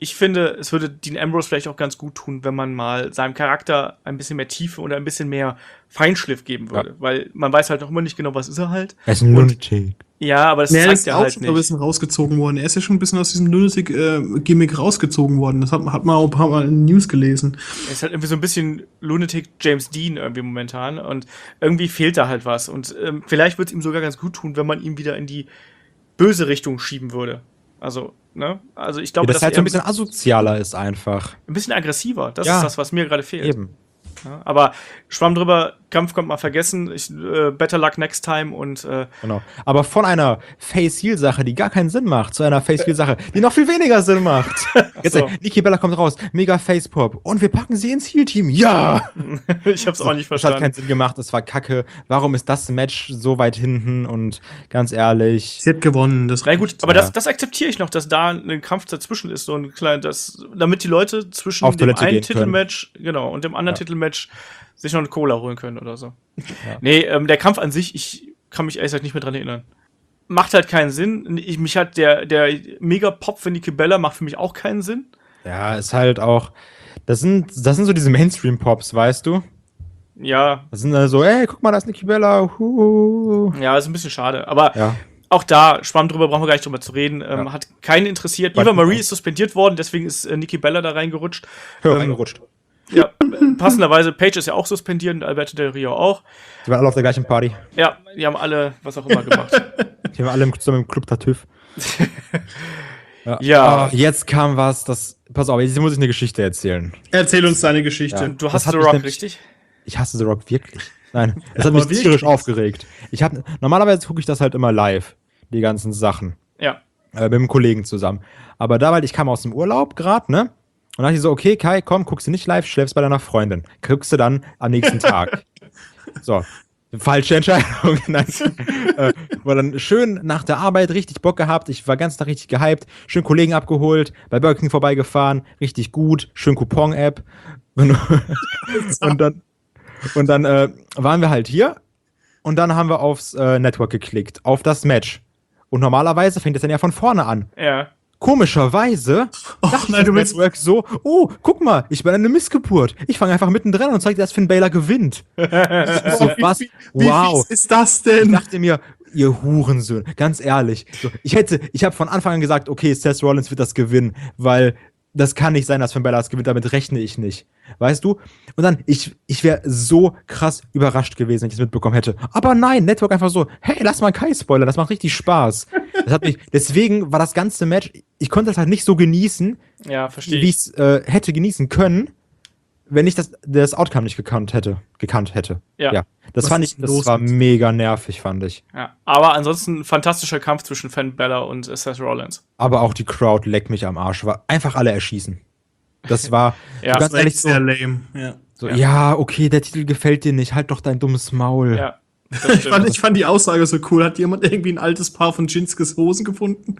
ich finde, es würde Dean Ambrose vielleicht auch ganz gut tun, wenn man mal seinem Charakter ein bisschen mehr Tiefe oder ein bisschen mehr Feinschliff geben würde. Ja. Weil man weiß halt noch immer nicht genau, was ist er halt. Er ist ein Lunatic. Ja, aber das nee, zeigt er halt nicht. nicht. Er ist ein bisschen rausgezogen worden. Er ist ja schon ein bisschen aus diesem Lunatic-Gimmick äh, rausgezogen worden. Das hat, hat man auch ein paar Mal in den News gelesen. Er ist halt irgendwie so ein bisschen Lunatic James Dean irgendwie momentan. Und irgendwie fehlt da halt was. Und ähm, vielleicht würde es ihm sogar ganz gut tun, wenn man ihn wieder in die böse Richtung schieben würde. Also, ne? Also ich glaube, ja, dass er halt so ein bisschen asozialer ist einfach. Ein bisschen aggressiver. Das ja, ist das, was mir gerade fehlt. Eben. Ja, aber Schwamm drüber, Kampf kommt mal vergessen. Ich, äh, better luck next time und äh, genau. Aber von einer Face-Heal-Sache, die gar keinen Sinn macht, zu einer Face-Heal-Sache, die noch viel weniger Sinn macht. Jetzt, so. Nikki Bella kommt raus, mega Face-Pop und wir packen sie ins Heal-Team. Ja! Ich hab's auch nicht verstanden. Das hat keinen Sinn gemacht, es war kacke. Warum ist das Match so weit hinten? Und ganz ehrlich. Sie hat gewonnen. Das Na gut, aber ja. das, das akzeptiere ich noch, dass da ein Kampf dazwischen ist, so ein kleiner, das, damit die Leute zwischen Auf dem einen Titelmatch, genau, und dem anderen ja. Titelmatch sich noch eine Cola holen können oder so. Ja. Nee, ähm, der Kampf an sich, ich kann mich ehrlich gesagt nicht mehr dran erinnern. Macht halt keinen Sinn. Ich, mich hat der, der Mega-Pop für Nikki Bella macht für mich auch keinen Sinn. Ja, ist halt auch, das sind, das sind so diese Mainstream-Pops, weißt du? Ja. Das sind dann so, ey, guck mal, das ist Nikki Bella. Huhu. Ja, ist ein bisschen schade. Aber ja. auch da, Schwamm drüber, brauchen wir gar nicht drüber zu reden. Ähm, ja. Hat keinen interessiert. Eva Marie ist suspendiert worden, deswegen ist äh, Nikki Bella da reingerutscht. Ja, ähm, reingerutscht. Ja, passenderweise, Paige ist ja auch suspendiert und Alberto Del Rio auch. Die waren alle auf der gleichen Party. Ja, die haben alle was auch immer gemacht. Die waren alle im, zusammen im Club Tartüff. ja. ja. Oh, jetzt kam was, das. Pass auf, jetzt muss ich eine Geschichte erzählen. Erzähl uns deine Geschichte. Ja. Du hast The Rock, nämlich, richtig? Ich hasse The Rock wirklich. Nein, es hat mich tierisch aufgeregt. Ich hab, normalerweise gucke ich das halt immer live, die ganzen Sachen. Ja. Äh, mit einem Kollegen zusammen. Aber da, weil ich kam aus dem Urlaub gerade, ne? Und dann dachte ich so, okay, Kai, komm, guckst du nicht live, schläfst bei deiner Freundin. Guckst du dann am nächsten Tag. So, falsche Entscheidung. Nein. äh, war dann schön nach der Arbeit, richtig Bock gehabt. Ich war ganz Tag richtig gehypt. Schön Kollegen abgeholt, bei Burger King vorbeigefahren. Richtig gut. Schön Coupon-App. und dann, und dann äh, waren wir halt hier. Und dann haben wir aufs äh, Network geklickt, auf das Match. Und normalerweise fängt es dann ja von vorne an. Ja. Komischerweise oh, nein, du willst Network so, oh, guck mal, ich bin eine Missgeburt. Ich fange einfach mittendrin an und zeige dir, dass Finn Balor gewinnt. so, was? Wie, wow. Wie ist das denn? Ich dachte mir, ihr Hurensöhn, ganz ehrlich. So, ich hätte, ich habe von Anfang an gesagt, okay, Seth Rollins wird das gewinnen, weil das kann nicht sein, dass Finn Balor das gewinnt, damit rechne ich nicht. Weißt du? Und dann, ich, ich wäre so krass überrascht gewesen, wenn ich das mitbekommen hätte. Aber nein, Network einfach so, hey, lass mal Kai spoilern, das macht richtig Spaß. Das hat mich, deswegen war das ganze Match, ich konnte das halt nicht so genießen, ja, verstehe wie ich es äh, hätte genießen können, wenn ich das, das Outcome nicht gekannt hätte. Gekannt hätte. Ja. ja. Das Was fand ich, das war mega nervig, fand ich. Ja. Aber ansonsten ein fantastischer Kampf zwischen Finn Balor und Seth Rollins. Aber auch die Crowd leckt mich am Arsch, war einfach alle erschießen. Das war ja, das ganz war ehrlich so, sehr lame. Ja. So, ja. ja, okay, der Titel gefällt dir nicht, halt doch dein dummes Maul. Ja. Ich fand, ich fand die Aussage so cool. Hat jemand irgendwie ein altes Paar von Shinskes Hosen gefunden?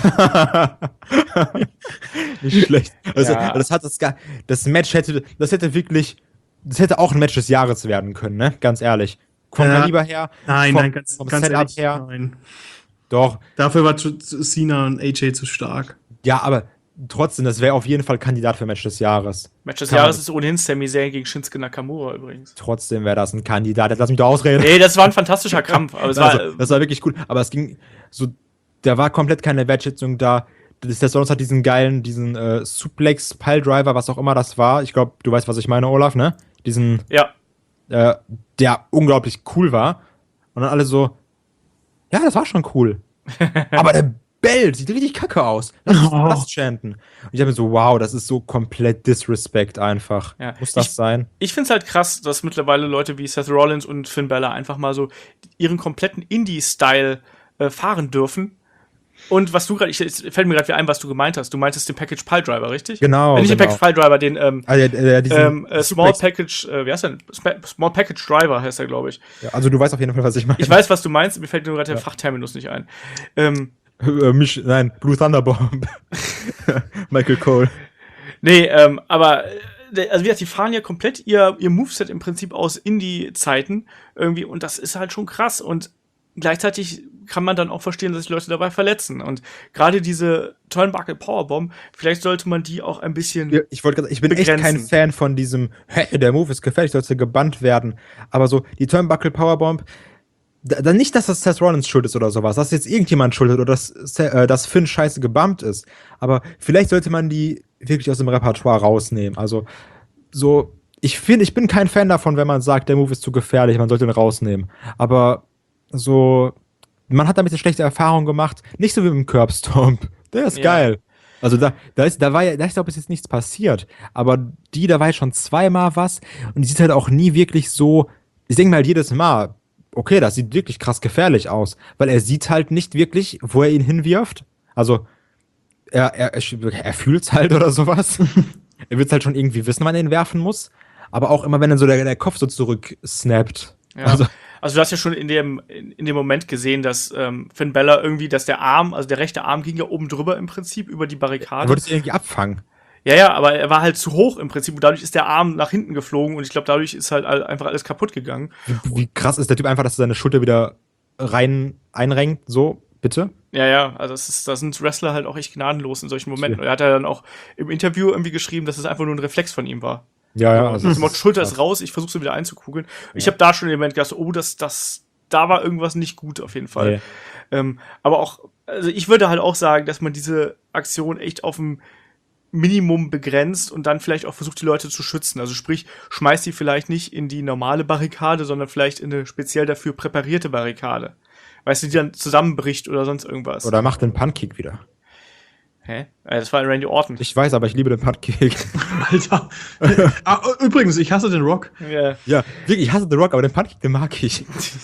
Nicht schlecht. Also, ja. das hat das gar, das Match hätte, das hätte wirklich, das hätte auch ein Match des Jahres werden können, ne? Ganz ehrlich. Vom Ja. Kaliber her, Nein, vom, nein, ganz, vom ganz Setup ehrlich, her. nein. Doch. Dafür war Cena und A J zu stark. Ja, aber trotzdem, das wäre auf jeden Fall Kandidat für Match des Jahres. Match des Kann Jahres man- ist ohnehin Sami Zayn gegen Shinsuke Nakamura übrigens. Trotzdem wäre das ein Kandidat. Jetzt lass mich doch ausreden. Nee, das war ein fantastischer Kampf. Aber es Also, war, das war wirklich cool. Aber es ging so, da war komplett keine Wertschätzung da. Das, der sonst hat diesen geilen, diesen äh, Suplex, Piledriver, was auch immer das war. Ich glaube, du weißt, was ich meine, Olaf, ne? Diesen, ja. äh, der unglaublich cool war. Und dann alle so, ja, das war schon cool. Aber der bellt, sieht richtig kacke aus. Lass uns Oh. das chanten. Und ich habe mir so, wow, das ist so komplett Disrespect einfach. Ja. Muss das Ich- sein? Ich find's halt krass, dass mittlerweile Leute wie Seth Rollins und Finn Balor einfach mal so ihren kompletten Indie-Style äh, fahren dürfen. Und was du gerade, ich es fällt mir gerade wieder ein, was du gemeint hast. Du meintest den Package Piledriver, richtig? Genau, Äh, nicht den genau. Package Piledriver, den ähm, Ah, ja, ja, diesen ähm, äh, Small Suplex- Package, äh, wie heißt der denn? Sma- Small Package Driver heißt er, glaube ich. Ja, also du weißt auf jeden Fall, was ich meine. Ich weiß, was du meinst, mir fällt nur gerade der Fachterminus nicht ein. Ähm, Äh, mich, nein, Blue Thunderbomb. Michael Cole. Nee, ähm, aber äh, also wie gesagt, die fahren ja komplett ihr, ihr Moveset im Prinzip aus Indie-Zeiten irgendwie und das ist halt schon krass und gleichzeitig kann man dann auch verstehen, dass sich Leute dabei verletzen. Und gerade diese Turnbuckle Powerbomb, vielleicht sollte man die auch ein bisschen Ja, ich wollte gerade, ich bin begrenzen. echt kein Fan von diesem, hey, der Move ist gefährlich, sollte gebannt werden. Aber so, die Turnbuckle Powerbomb, da, dann nicht, dass das Seth Rollins schuld ist oder sowas, dass jetzt irgendjemand schuld ist oder dass, äh, dass Finn scheiße gebumpt ist. Aber vielleicht sollte man die wirklich aus dem Repertoire rausnehmen. Also, so, ich finde, ich bin kein Fan davon, wenn man sagt, der Move ist zu gefährlich, man sollte ihn rausnehmen. Aber so, man hat damit eine schlechte Erfahrung gemacht. Nicht so wie mit dem Curbstomp. Der ist Ja. geil. Also da, da ist, da war ja, da ist, glaube ich, jetzt nichts passiert. Aber die, da war ja schon zweimal was. Und die sieht halt auch nie wirklich so, ich denke mir halt jedes Mal, okay, das sieht wirklich krass gefährlich aus. Weil er sieht halt nicht wirklich, wo er ihn hinwirft. Also, er, er, er, er fühlt's halt oder sowas. Er wird's halt schon irgendwie wissen, wann er ihn werfen muss. Aber auch immer, wenn dann so der, der Kopf so zurück snappt. Ja. Also, Also du hast ja schon in dem, in, in dem Moment gesehen, dass ähm, Finn Balor irgendwie, dass der Arm, also der rechte Arm ging ja oben drüber im Prinzip, über die er Barrikade. wollte es irgendwie abfangen. Ja, ja, aber er war halt zu hoch im Prinzip und dadurch ist der Arm nach hinten geflogen und ich glaube, dadurch ist halt all, einfach alles kaputt gegangen. Wie, wie krass ist der Typ einfach, dass er seine Schulter wieder rein einrenkt, so, bitte? Ja, ja, also das ist, da sind Wrestler halt auch echt gnadenlos in solchen Momenten. Und er hat ja dann auch im Interview irgendwie geschrieben, dass es einfach nur ein Reflex von ihm war. Ja, ja. Also das Motto, Schulter ist raus, ich versuche sie wieder einzukugeln. Ich habe da schon im Moment gedacht, oh, das, das, da war irgendwas nicht gut auf jeden Fall. Nee. Ähm, aber auch, also ich würde halt auch sagen, dass man diese Aktion echt auf ein Minimum begrenzt und dann vielleicht auch versucht, die Leute zu schützen. Also sprich, schmeißt sie vielleicht nicht in die normale Barrikade, sondern vielleicht in eine speziell dafür präparierte Barrikade. Weißt du, die dann zusammenbricht oder sonst irgendwas. Oder macht den Puntkick wieder. Hä? Äh, Das war Randy Orton. Ich weiß, aber ich liebe den Puntkick. Alter. ah, übrigens, ich hasse den Rock. Ja. Ja, wirklich, ich hasse The Rock, aber den Puntkick, den mag ich.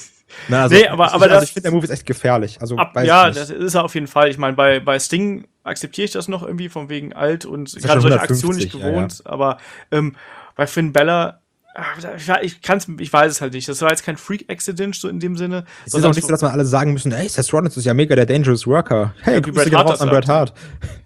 Na, also, Nee, aber- ich, aber also das- ich finde, der Move ist echt gefährlich. Also, Ab, weiß ja, ich das nicht. ist er auf jeden Fall. Ich meine, bei, bei Sting akzeptiere ich das noch irgendwie von wegen alt und ja gerade schon solche Aktionen nicht hundertfünfzig, gewohnt. Aber ähm, bei Finn Balor, ach, ich, ich kann's, ich weiß es halt nicht. Das war jetzt kein Freak-Accident so in dem Sinne. Es ist sondern auch nicht so, dass man alle sagen müssen, hey, Seth Rollins ist ja mega der Dangerous Worker. Hey, wie Grüße Bret gehen Hart raus das an Bret Hart.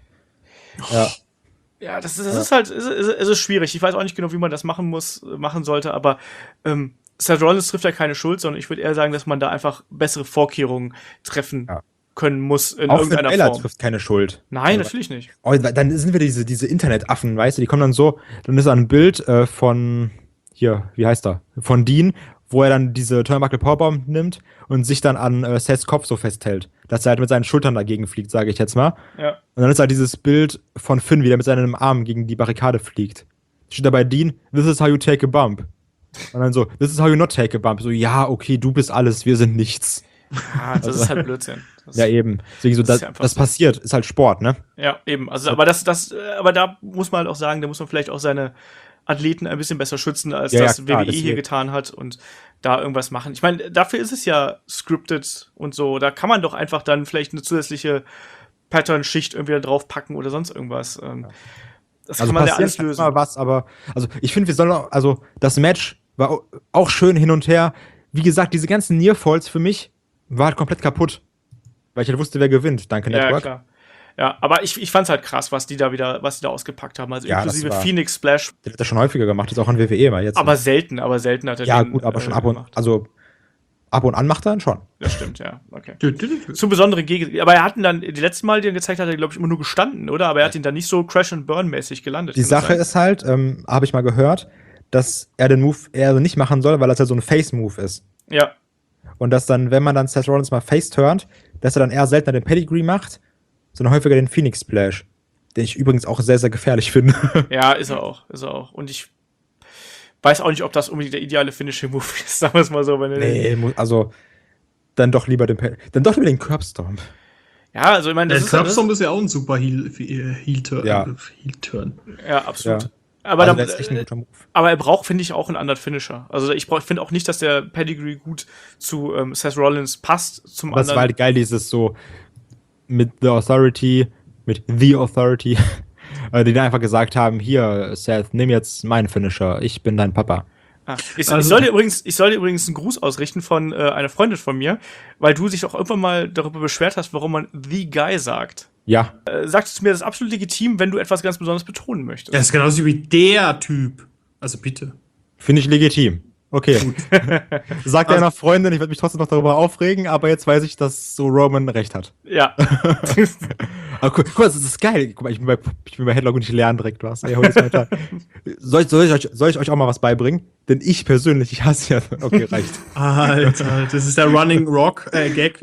Ja. Ja, das ist, das ist halt, es ist, es ist schwierig. Ich weiß auch nicht genau, wie man das machen muss, äh, machen sollte, aber ähm, Seth Rollins trifft ja keine Schuld, sondern ich würde eher sagen, dass man da einfach bessere Vorkehrungen treffen Ja. können muss in Auch Finn irgendeiner Balor Form. trifft keine Schuld. Nein, Also, natürlich nicht. Oh, dann sind wir diese, diese Internetaffen, weißt du, die kommen dann so, dann ist da ein Bild äh, von, hier, wie heißt er? Von Dean, wo er dann diese Turnbuckle Powerbomb nimmt und sich dann an äh, Seths Kopf so festhält, dass er halt mit seinen Schultern dagegen fliegt, sage ich jetzt mal. Ja. Und dann ist halt dieses Bild von Finn, wie er mit seinem Arm gegen die Barrikade fliegt. Steht da bei Dean, this is how you take a bump. Und dann so, this is how you not take a bump. So, ja, okay, du bist alles, wir sind nichts. Ah, das ist halt Blödsinn. Das, Ja, eben. Deswegen so, Das das, ist ja einfach das so. passiert, ist halt Sport, ne? Ja, eben. Also, aber das, das, äh, aber da muss man halt auch sagen, da muss man vielleicht auch seine Athleten ein bisschen besser schützen, als Ja, ja, das klar, W W E hier deswegen. getan hat und da irgendwas machen. Ich meine, dafür ist es ja scripted und so. Da kann man doch einfach dann vielleicht eine zusätzliche Pattern-Schicht irgendwie da draufpacken oder sonst irgendwas. Ähm, Das Also kann man ja passiert alles halt lösen. immer was, aber also ich finde, wir sollen auch, also das Match war au- auch schön hin und her. Wie gesagt, diese ganzen Nearfalls für mich war halt komplett kaputt, weil ich halt wusste, wer gewinnt. Danke Ja, Network. klar. Ja, aber ich, ich fand's halt krass, was die da wieder, was die da ausgepackt haben. Also Ja, das inklusive war- Phoenix Splash, Das hat er schon häufiger gemacht, das ist auch in W W E mal jetzt. aber selten, aber selten hat er ja den, gut, aber schon äh, ab und gemacht. also ab und an macht er dann schon. Das stimmt, ja. Okay. Dü, dü, dü, dü. Zu besonderen Gegend. Aber er hat ihn dann, die letzten Mal, die er gezeigt hat, hat er, glaube ich, immer nur gestanden, oder? Aber er hat ihn dann nicht so Crash and Burn-mäßig gelandet. Die kann das Sache sein? ist halt, ähm, habe ich mal gehört, dass er den Move eher so nicht machen soll, weil das ja so ein Face-Move ist. Ja, Und dass dann, wenn man dann Seth Rollins mal face-turnt, dass er dann eher seltener den Pedigree macht, sondern häufiger den Phoenix Splash. Den ich übrigens auch sehr, sehr gefährlich finde. ja, ist er auch, ist er auch. Und ich weiß auch nicht, ob das unbedingt der ideale Finishing-Move ist, sagen wir es mal so. Wenn Nee, mu- also dann doch lieber den Pe dann doch lieber den Curbstomp. Ja, also ich meine, das Der ist ja, das Curbstomp ist ja auch ein super Heel- äh, Heel-Turn. Ja. äh, Heel-Turn. ja, absolut. Ja. Aber, Also da, der ist echt ein guter Move. aber er braucht, finde ich, auch einen anderen Finisher. Also ich, brauch- ich finde auch nicht, dass der Pedigree gut zu ähm, Seth Rollins passt. Zum Aber es war anderen. halt geil, dieses so mit The Authority, mit The Authority, äh, die dann einfach gesagt haben, hier, Seth, nimm jetzt meinen Finisher, ich bin dein Papa. Ah, ich, ich, Also- soll dir übrigens, ich soll dir übrigens einen Gruß ausrichten von äh, einer Freundin von mir, weil du dich auch irgendwann mal darüber beschwert hast, warum man The Guy sagt. Ja, Äh, sagst du mir, das ist absolut legitim, wenn du etwas ganz besonders betonen möchtest. Das ist genauso wie der Typ. Also bitte. finde ich legitim. Okay. Sagt also, einer Freundin, ich werde mich trotzdem noch darüber aufregen, aber jetzt weiß ich, dass so Roman recht hat. Ja. Aber guck, guck mal, das ist geil. Guck mal, ich bin bei, ich bin bei Headlock und ich lerne direkt was. Ey, heute ist mein Tag. Soll, soll, ich euch, soll ich euch auch mal was beibringen? Denn ich persönlich, ich hasse ja. Okay, reicht. Alter, das ist der Running Rock äh, Gag.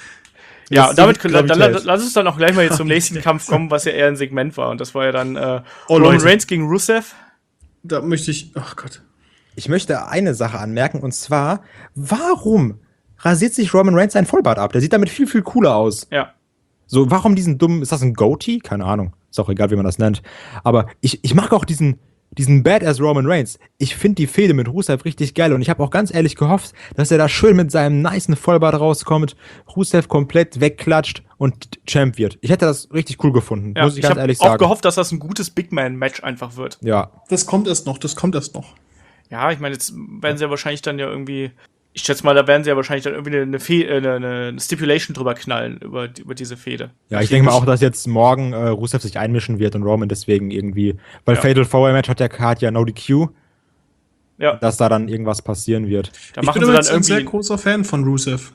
Ja, und damit können, dann, dann lass uns dann auch gleich mal jetzt zum nächsten Kampf kommen, was ja eher ein Segment war. Und das war ja dann äh, oh, Roman Reigns gegen Rusev. Da möchte ich, ach Gott. Ich möchte eine Sache anmerken, und zwar, warum rasiert sich Roman Reigns seinen Vollbart ab? Der sieht damit viel, viel cooler aus. Ja. So, warum diesen dummen, ist das ein Goatee? Keine Ahnung. Ist auch egal, wie man das nennt. Aber ich, ich mag auch diesen, diesen Badass Roman Reigns. Ich finde die Fehde mit Rusev richtig geil und ich habe auch ganz ehrlich gehofft, dass er da schön mit seinem nicen Vollbart rauskommt, Rusev komplett wegklatscht und Champ wird. Ich hätte das richtig cool gefunden, ja, muss ich, ich ganz ehrlich sagen. Ich habe auch gehofft, dass das ein gutes Big-Man-Match einfach wird. Ja. Das kommt erst noch, das kommt erst noch. Ja, ich meine, jetzt werden sie ja wahrscheinlich dann ja irgendwie, ich schätze mal, da werden sie ja wahrscheinlich dann irgendwie eine, Fe- eine, eine Stipulation drüber knallen, über, über diese Fehde. Ja, ich denke mal auch, dass jetzt morgen äh, Rusev sich einmischen wird und Roman deswegen irgendwie, weil ja. Fatal Four-Way-Match hat der Card ja No D Q, ja. dass da dann irgendwas passieren wird. Da ich machen bin sie dann jetzt ein sehr großer Fan von Rusev.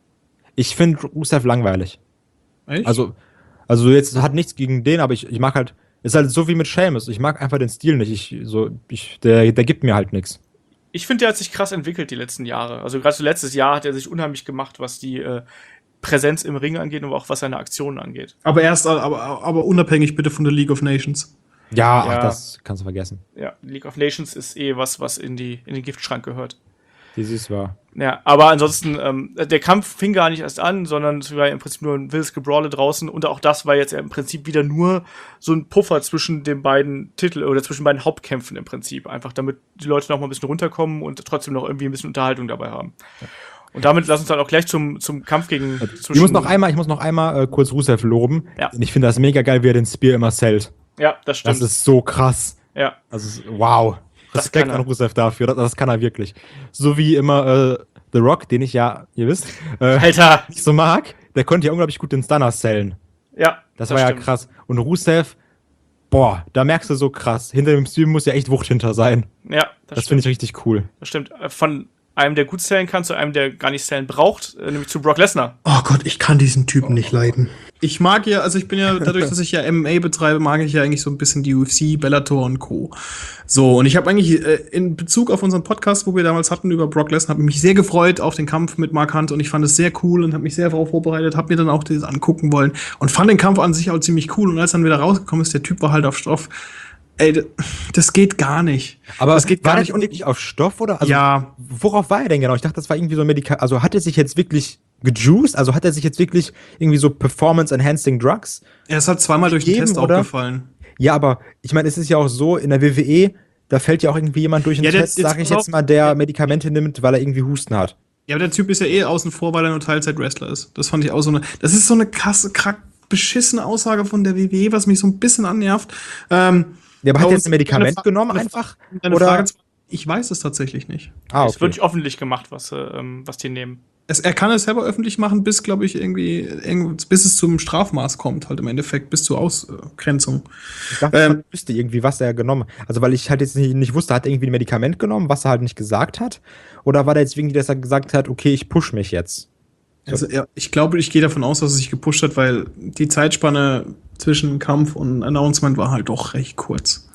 Ich finde Rusev langweilig. Echt? Also, also jetzt hat nichts gegen den, aber ich, ich mag halt, ist halt so wie mit Sheamus. Ich mag einfach den Stil nicht. Ich, so, ich, der, der gibt mir halt nichts. Ich finde, der hat sich krass entwickelt die letzten Jahre. Also gerade so letztes Jahr hat er sich unheimlich gemacht, was die äh, Präsenz im Ring angeht und auch was seine Aktionen angeht. Aber erst, aber, aber unabhängig bitte von der League of Nations. Ja, ja. Ach, das kannst du vergessen. Ja, League of Nations ist eh was, was in, die, in den Giftschrank gehört. Dieses war. Ja, aber ansonsten, ähm, der Kampf fing gar nicht erst an, sondern es war im Prinzip nur ein wildes Gebrawle draußen und auch das war jetzt im Prinzip wieder nur so ein Puffer zwischen den beiden Titeln oder zwischen beiden Hauptkämpfen im Prinzip. Einfach damit die Leute noch mal ein bisschen runterkommen und trotzdem noch irgendwie ein bisschen Unterhaltung dabei haben. Und damit lass uns dann auch gleich zum, zum Kampf gegen... Ich muss noch einmal, ich muss noch einmal äh, kurz Rusev loben. Ja. Ich finde das mega geil, wie er den Spear immer sellt. Ja, das stimmt. Das ist so krass. Ja. Also, wow. Respekt an er. Rusev dafür, das, das kann er wirklich. So wie immer äh, The Rock, den ich ja, ihr wisst, äh, Alter. nicht so mag, der konnte ja unglaublich gut den Stunner sellen. Ja, das, das war stimmt. ja krass. Und Rusev, boah, da merkst du so krass, hinter dem Stream muss ja echt Wucht hinter sein. Ja, das, das finde ich richtig cool. Das stimmt. Von einem, der gut zählen kann, zu einem, der gar nicht zählen braucht, nämlich zu Brock Lesnar. Oh Gott, ich kann diesen Typen oh. nicht leiden. Ich mag ja, also ich bin ja, dadurch, dass ich ja M M A betreibe, mag ich ja eigentlich so ein bisschen die U F C, Bellator und Co. So, und ich habe eigentlich äh, in Bezug auf unseren Podcast, wo wir damals hatten über Brock Lesnar, habe ich mich sehr gefreut auf den Kampf mit Mark Hunt und ich fand es sehr cool und habe mich sehr darauf vorbereitet, habe mir dann auch das angucken wollen und fand den Kampf an sich auch ziemlich cool und als dann wieder rausgekommen ist, der Typ war halt auf Stoff. Ey, das geht gar nicht. Aber das geht gar gar nicht wirklich auf Stoff, oder? Also, ja. Worauf war er denn genau? Ich dachte, das war irgendwie so ein Medikament. Also hat er sich jetzt wirklich gejuiced? Also hat er sich jetzt wirklich irgendwie so Performance-Enhancing Drugs? Er ist halt zweimal durch den Test oder? aufgefallen. Ja, aber ich meine, es ist ja auch so, in der W W E, da fällt ja auch irgendwie jemand durch den ja, der, Test, sag ich jetzt mal, der Medikamente nimmt, weil er irgendwie Husten hat. Ja, aber der Typ ist ja eh außen vor, weil er nur Teilzeit-Wrestler ist. Das fand ich auch so eine. Das ist so eine krasse, krack, beschissene Aussage von der W W E, was mich so ein bisschen annervt. Ähm, Ja, aber hat er jetzt ein Medikament Frage, genommen einfach? Deine oder? Frage, ich weiß es tatsächlich nicht. Ah, okay. Es wird nicht öffentlich gemacht, was, ähm, was die nehmen. Es, er kann es selber öffentlich machen, bis, glaube ich, irgendwie, bis es zum Strafmaß kommt, halt im Endeffekt, bis zur Ausgrenzung. Ich dachte, ähm, ich wüsste irgendwie, was er genommen hat. Also, weil ich halt jetzt nicht, nicht wusste, hat er irgendwie ein Medikament genommen, was er halt nicht gesagt hat? Oder war der jetzt irgendwie, dass er gesagt hat, okay, ich push mich jetzt? So. Also, ja, ich glaube, ich gehe davon aus, dass er sich gepusht hat, weil die Zeitspanne zwischen Kampf und Announcement war halt doch recht kurz.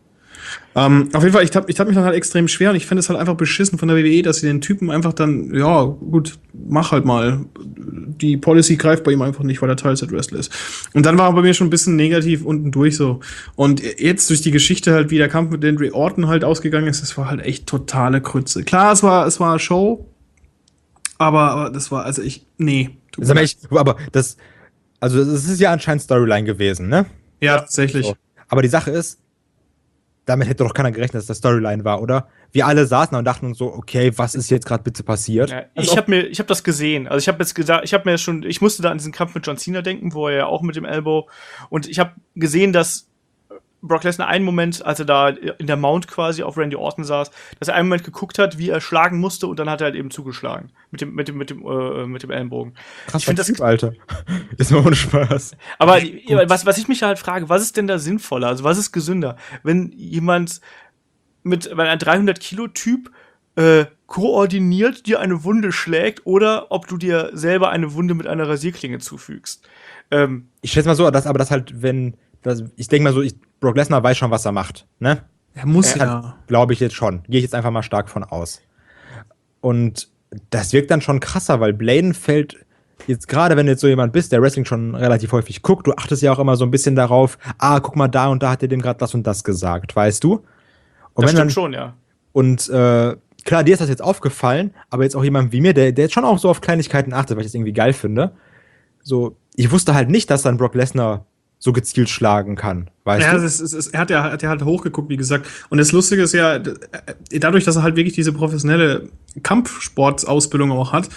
Ähm, auf jeden Fall, ich tat, ich tat mich dann halt extrem schwer und ich finde es halt einfach beschissen von der W W E, dass sie den Typen einfach dann, ja, gut, mach halt mal. Die Policy greift bei ihm einfach nicht, weil er Teilzeit-Wrestler ist. Und dann war er bei mir schon ein bisschen negativ unten durch so. Und jetzt durch die Geschichte halt, wie der Kampf mit Randy Orton halt ausgegangen ist, das war halt echt totale Krütze. Klar, es war, es war Show, aber, aber das war, also ich, nee. Sag mal, ich, aber das, also es ist ja anscheinend Storyline gewesen, ne? Ja, tatsächlich. So. Aber die Sache ist, damit hätte doch keiner gerechnet, dass das Storyline war, oder? Wir alle saßen da und dachten uns so, okay, was ist jetzt gerade bitte passiert? Ja, ich habe mir, ich habe das gesehen. Also ich habe jetzt gesagt, ich habe mir schon, ich musste da an diesen Kampf mit John Cena denken, wo er ja auch mit dem Elbow und ich habe gesehen, dass Brock Lesnar einen Moment, als er da in der Mount quasi auf Randy Orton saß, dass er einen Moment geguckt hat, wie er schlagen musste und dann hat er halt eben zugeschlagen mit dem mit dem mit dem äh, mit dem Ellenbogen. Krass, ich finde das, Alter. Ist nur ohne Spaß. Aber was was ich mich halt frage, was ist denn da sinnvoller? Also was ist gesünder, wenn jemand mit wenn ein dreihundert Kilo Typ äh, koordiniert dir eine Wunde schlägt oder ob du dir selber eine Wunde mit einer Rasierklinge zufügst. Ähm, ich schätze mal so, dass, aber das halt, wenn, das, ich denke mal so, ich, Brock Lesnar weiß schon, was er macht, ne? Er muss er ja. Glaube ich jetzt schon. Gehe ich jetzt einfach mal stark von aus. Und das wirkt dann schon krasser, weil Bladen fällt jetzt gerade, wenn du jetzt so jemand bist, der Wrestling schon relativ häufig guckt, du achtest ja auch immer so ein bisschen darauf, ah, guck mal, da und da hat er dem gerade das und das gesagt, weißt du? Und das wenn stimmt dann, schon, ja. Und äh, klar, dir ist das jetzt aufgefallen, aber jetzt auch jemand wie mir, der, der jetzt schon auch so auf Kleinigkeiten achtet, weil ich das irgendwie geil finde. So, ich wusste halt nicht, dass dann Brock Lesnar so gezielt schlagen kann, weißt ja, du? es ist, es ist, er hat ja, hat ja halt hochgeguckt, wie gesagt. Und das Lustige ist ja, dadurch, dass er halt wirklich diese professionelle Kampfsportausbildung auch hat,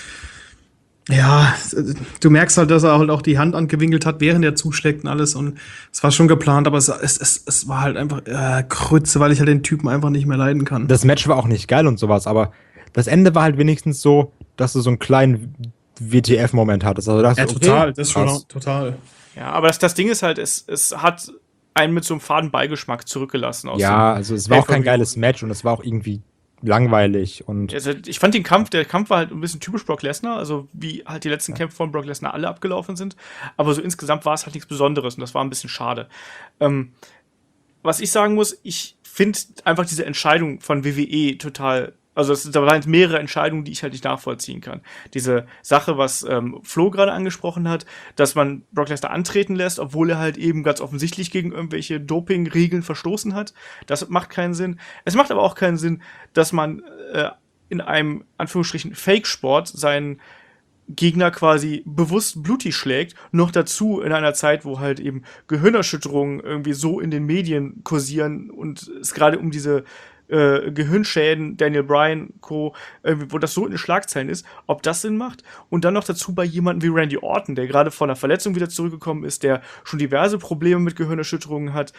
ja, du merkst halt, dass er halt auch die Hand angewinkelt hat, während er zuschlägt und alles. Und es war schon geplant, aber es, es, es, es war halt einfach äh, Krütze, weil ich halt den Typen einfach nicht mehr leiden kann. Das Match war auch nicht geil und sowas, aber das Ende war halt wenigstens so, dass du so einen kleinen W T F-Moment hattest. Also das ja, okay, total, das ist schon krass. total. Ja, aber das, das Ding ist halt, es, es hat einen mit so einem faden Beigeschmack zurückgelassen. Aus Ja, also es war auch kein Pay-per-View. geiles Match und es war auch irgendwie langweilig und Also ich fand den Kampf, der Kampf war halt ein bisschen typisch Brock Lesnar, also wie halt die letzten Kämpfe von Brock Lesnar alle abgelaufen sind, aber so insgesamt war es halt nichts Besonderes und das war ein bisschen schade. Ähm, was ich sagen muss, ich finde einfach diese Entscheidung von W W E total, also es, da waren mehrere Entscheidungen, die ich halt nicht nachvollziehen kann. Diese Sache, was ähm, Flo gerade angesprochen hat, dass man Brock Lesnar antreten lässt, obwohl er halt eben ganz offensichtlich gegen irgendwelche Doping-Regeln verstoßen hat, das macht keinen Sinn. Es macht aber auch keinen Sinn, dass man äh, in einem, Anführungsstrichen, Fake-Sport seinen Gegner quasi bewusst blutig schlägt, noch dazu in einer Zeit, wo halt eben Gehirnerschütterungen irgendwie so in den Medien kursieren und es gerade um diese äh, Gehirnschäden, Daniel Bryan, Co., irgendwie, wo das so in den Schlagzeilen ist, ob das Sinn macht. Und dann noch dazu bei jemandem wie Randy Orton, der gerade von einer Verletzung wieder zurückgekommen ist, der schon diverse Probleme mit Gehirnerschütterungen hat.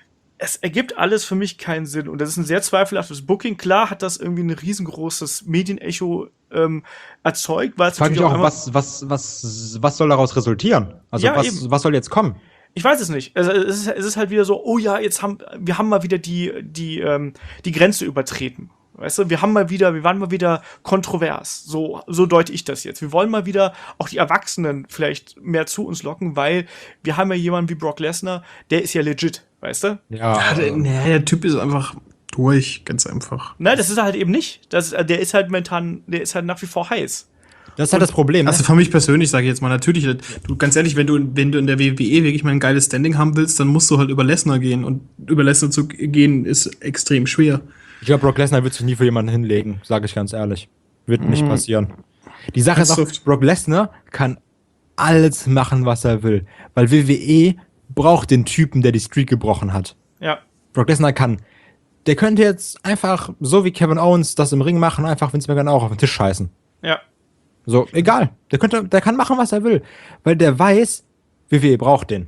Es ergibt alles für mich keinen Sinn. Und das ist ein sehr zweifelhaftes Booking. Klar hat das irgendwie ein riesengroßes Medienecho ähm, erzeugt, weil es frage mich natürlich auch, was, was, was, was soll daraus resultieren? Also Ja, was, eben. was soll jetzt kommen? Ich weiß es nicht. Also es ist, es ist halt wieder so, oh ja, jetzt haben wir haben mal wieder die die ähm, die Grenze übertreten. Weißt du, wir haben mal wieder, wir waren mal wieder kontrovers. So so deute ich das jetzt. Wir wollen mal wieder auch die Erwachsenen vielleicht mehr zu uns locken, weil wir haben ja jemanden wie Brock Lesnar, der ist ja legit, weißt du? Ja, Ja, der, nee, der Typ ist einfach durch, ganz einfach. Nein, das ist er halt eben nicht. Das ist, der ist halt momentan, der ist halt nach wie vor heiß. das ist halt das Problem. Also Ne? für mich persönlich sage ich jetzt mal, natürlich, du ganz ehrlich, wenn du, wenn du in der W W E wirklich mal ein geiles Standing haben willst, dann musst du halt über Lesnar gehen. Und über Lesnar zu gehen ist extrem schwer. Ich glaube, Brock Lesnar wird sich nie für jemanden hinlegen, sage ich ganz ehrlich. Wird nicht passieren. Die Sache ist auch, Ernsthaft? Brock Lesnar kann alles machen, was er will. Weil W W E braucht den Typen, der die Streak gebrochen hat. Ja. Brock Lesnar kann. Der könnte jetzt einfach, so wie Kevin Owens das im Ring machen, einfach Vince McMahon auch auf den Tisch scheißen. Ja. So, egal. Der könnte, der kann machen, was er will. Weil der weiß, W W E braucht den.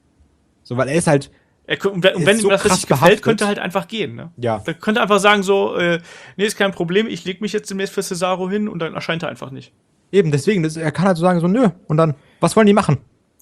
So, weil er ist halt, Er, und wenn, und Ist wenn so ihm das krass richtig gefällt, behaftet. könnte er halt einfach gehen. Ne? Ja. Der könnte einfach sagen so, äh, nee, ist kein Problem, ich leg mich jetzt demnächst für Cesaro hin und dann erscheint er einfach nicht. eben, deswegen, das, er kann halt so sagen, so, nö. Und dann, was wollen die machen?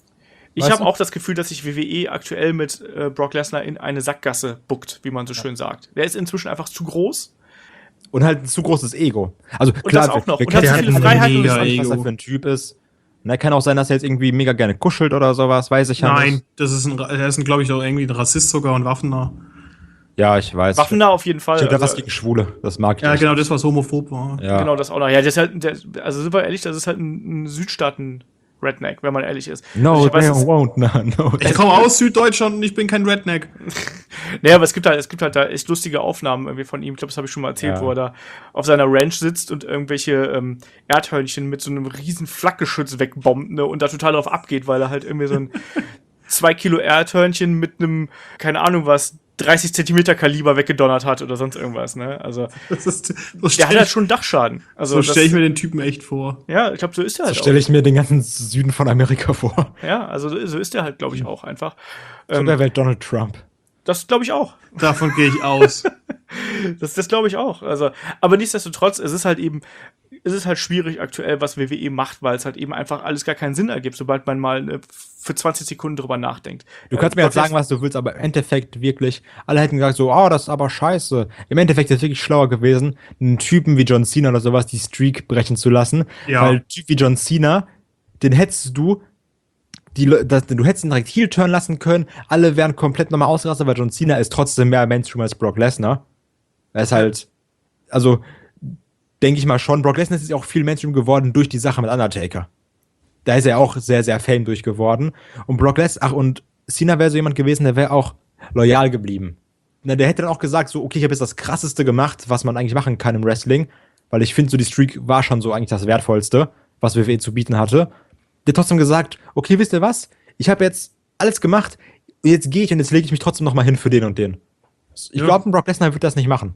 Ich Weißt habe du? auch das Gefühl, dass sich W W E aktuell mit äh, Brock Lesnar in eine Sackgasse buckt, wie man so schön sagt. Der ist inzwischen einfach zu groß. Und halt ein zu großes Ego. Also, klar, das auch noch. wir Und hat kennen zu viel halt Freiheit und nicht, ist was Ego. er für ein Typ ist. Und er kann auch sein, dass er jetzt irgendwie mega gerne kuschelt oder sowas, weiß ich ja Nein, nicht. das ist ein, der ist, glaube ich, auch irgendwie ein Rassist sogar und Waffennah. Ja, ich weiß. Waffennah auf jeden Fall. Ich hab da Also, was gegen Schwule. Das mag ich Ja, nicht. genau, das, was homophob war. Ja. genau, das auch noch. Ja, das ist halt, der, also sind wir ehrlich, das ist halt ein, ein Südstaaten-Redneck, wenn man ehrlich ist. No, also ich weiß, they es- won't. No, no. Ich komme aus Süddeutschland und ich bin kein Redneck. Naja, aber es gibt halt, es gibt halt da echt lustige Aufnahmen irgendwie von ihm. Ich glaube, das habe ich schon mal erzählt, Ja. wo er da auf seiner Ranch sitzt und irgendwelche ähm, Erdhörnchen mit so einem riesen Flakgeschütz wegbombt, ne, und da total drauf abgeht, weil er halt irgendwie so ein zwei Kilo Erdhörnchen mit einem, keine Ahnung was, dreißig Zentimeter Kaliber weggedonnert hat oder sonst irgendwas, ne? Also, Das ist, so der hat stelle halt ich, schon Dachschaden. Also, so das- stell ich mir den Typen echt vor. ja, ich glaube, so ist er So halt stelle auch. ich mir den ganzen Süden von Amerika vor. Ja, also so so ist er halt, glaube ich, auch einfach. So Ähm, der Welt Donald Trump. das glaube ich auch. Davon gehe ich aus. Das, das glaube ich auch. Also, aber nichtsdestotrotz, es ist halt eben, es ist halt schwierig aktuell, was W W E macht, weil es halt eben einfach alles gar keinen Sinn ergibt, sobald man mal äh, für zwanzig Sekunden drüber nachdenkt. Du kannst mir jetzt sagen, was du willst, aber im Endeffekt wirklich, alle hätten gesagt so, oh, das ist aber scheiße. Im Endeffekt ist es wirklich schlauer gewesen, einen Typen wie John Cena oder sowas die Streak brechen zu lassen. Ja. Weil ein Typ wie John Cena, den hättest du, die, Le- das, du hättest ihn direkt Heel-Turn lassen können, alle wären komplett nochmal ausgerastet, weil John Cena ist trotzdem mehr Mainstream als Brock Lesnar. Er ist halt, also, denke ich mal schon, Brock Lesnar ist ja auch viel Mainstream geworden durch die Sache mit Undertaker. Da ist er auch sehr, sehr fame durch geworden. Und Brock Lesnar, ach, und Cena wäre so jemand gewesen, der wäre auch loyal geblieben. Na, der hätte dann auch gesagt, so, okay, ich habe jetzt das Krasseste gemacht, was man eigentlich machen kann im Wrestling, weil ich finde, so die Streak war schon so eigentlich das Wertvollste, was W W E zu bieten hatte. Der hat trotzdem gesagt, okay, wisst ihr was? Ich habe jetzt alles gemacht, jetzt gehe ich und jetzt lege ich mich trotzdem noch mal hin für den und den. Ich Ja. glaube, Brock Lesnar wird das nicht machen.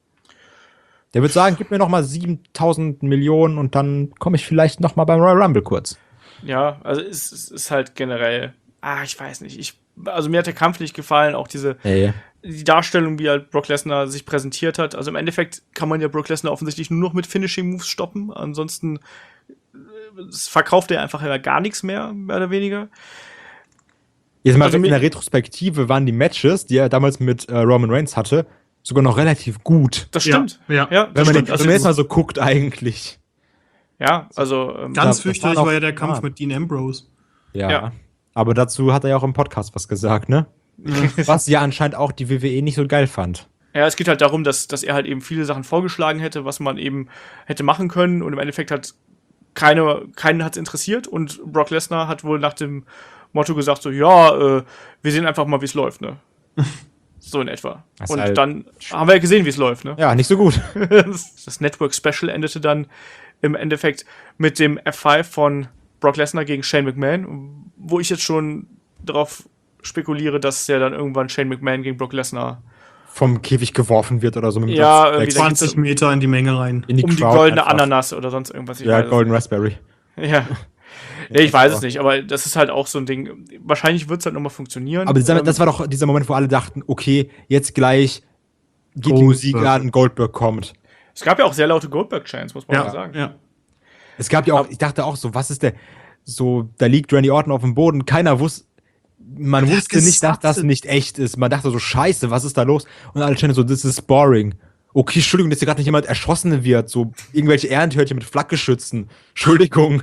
Der wird sagen, gib mir noch mal siebentausend Millionen und dann komme ich vielleicht noch mal beim Royal Rumble kurz. Ja, also es, es ist halt generell, ah, ich weiß nicht, ich, also mir hat der Kampf nicht gefallen, auch diese, Ey. die Darstellung, wie halt Brock Lesnar sich präsentiert hat. Also im Endeffekt kann man ja Brock Lesnar offensichtlich nur noch mit Finishing Moves stoppen, ansonsten äh, verkauft er einfach ja gar nichts mehr, mehr oder weniger. Jetzt mal Also in mir- der Retrospektive waren die Matches, die er damals mit äh, Roman Reigns hatte, sogar noch relativ gut. Das Ja, stimmt. ja. ja Wenn das man, stimmt. den, Also, wenn man jetzt mal so guckt eigentlich. ja, also ähm, Ganz das fürchterlich waren auch- war ja der Kampf ah. mit Dean Ambrose. Ja. Ja. Aber dazu hat er ja auch im Podcast was gesagt, ne? Was ja anscheinend auch die W W E nicht so geil fand. ja, es geht halt darum, dass, dass er halt eben viele Sachen vorgeschlagen hätte, was man eben hätte machen können und im Endeffekt hat keine, keinen hat's interessiert und Brock Lesnar hat wohl nach dem Motto gesagt so, ja, äh, wir sehen einfach mal, wie es läuft, ne? So in etwa. Das ist Und halt- dann haben wir ja gesehen, wie es läuft, ne? Ja, nicht so gut. Das Network Special endete dann im Endeffekt mit dem F fünf von Brock Lesnar gegen Shane McMahon, wo ich jetzt schon darauf spekuliere, dass ja dann irgendwann Shane McMahon gegen Brock Lesnar Vom Käfig geworfen wird oder so mit dem Ja, Dropspike irgendwie da gibt's zwanzig Meter in die Menge rein. in die um die Crowd goldene einfach. Ananas oder sonst irgendwas. Ich Ja, weiß es Golden nicht. Raspberry. Ja. Nee, ich weiß es nicht, aber das ist halt auch so ein Ding. Wahrscheinlich wird es halt nochmal funktionieren. Aber dieser, Ähm, das war doch dieser Moment, wo alle dachten, okay, jetzt gleich geht die Goldberg. Musik an, Goldberg kommt. Es gab ja auch sehr laute Goldberg-Chants, muss man mal Ja, sagen. ja. Es gab ja auch, ich dachte auch so, was ist der, so, da liegt Randy Orton auf dem Boden, keiner wusste, man Der hat wusste nicht, dass das gestartet. nicht echt ist. Man dachte so, scheiße, was ist da los? Und alle standen so, this is boring. Okay, Entschuldigung, dass hier gerade nicht jemand erschossen wird, so irgendwelche Ehrentörchen mit Flakgeschützen. Entschuldigung.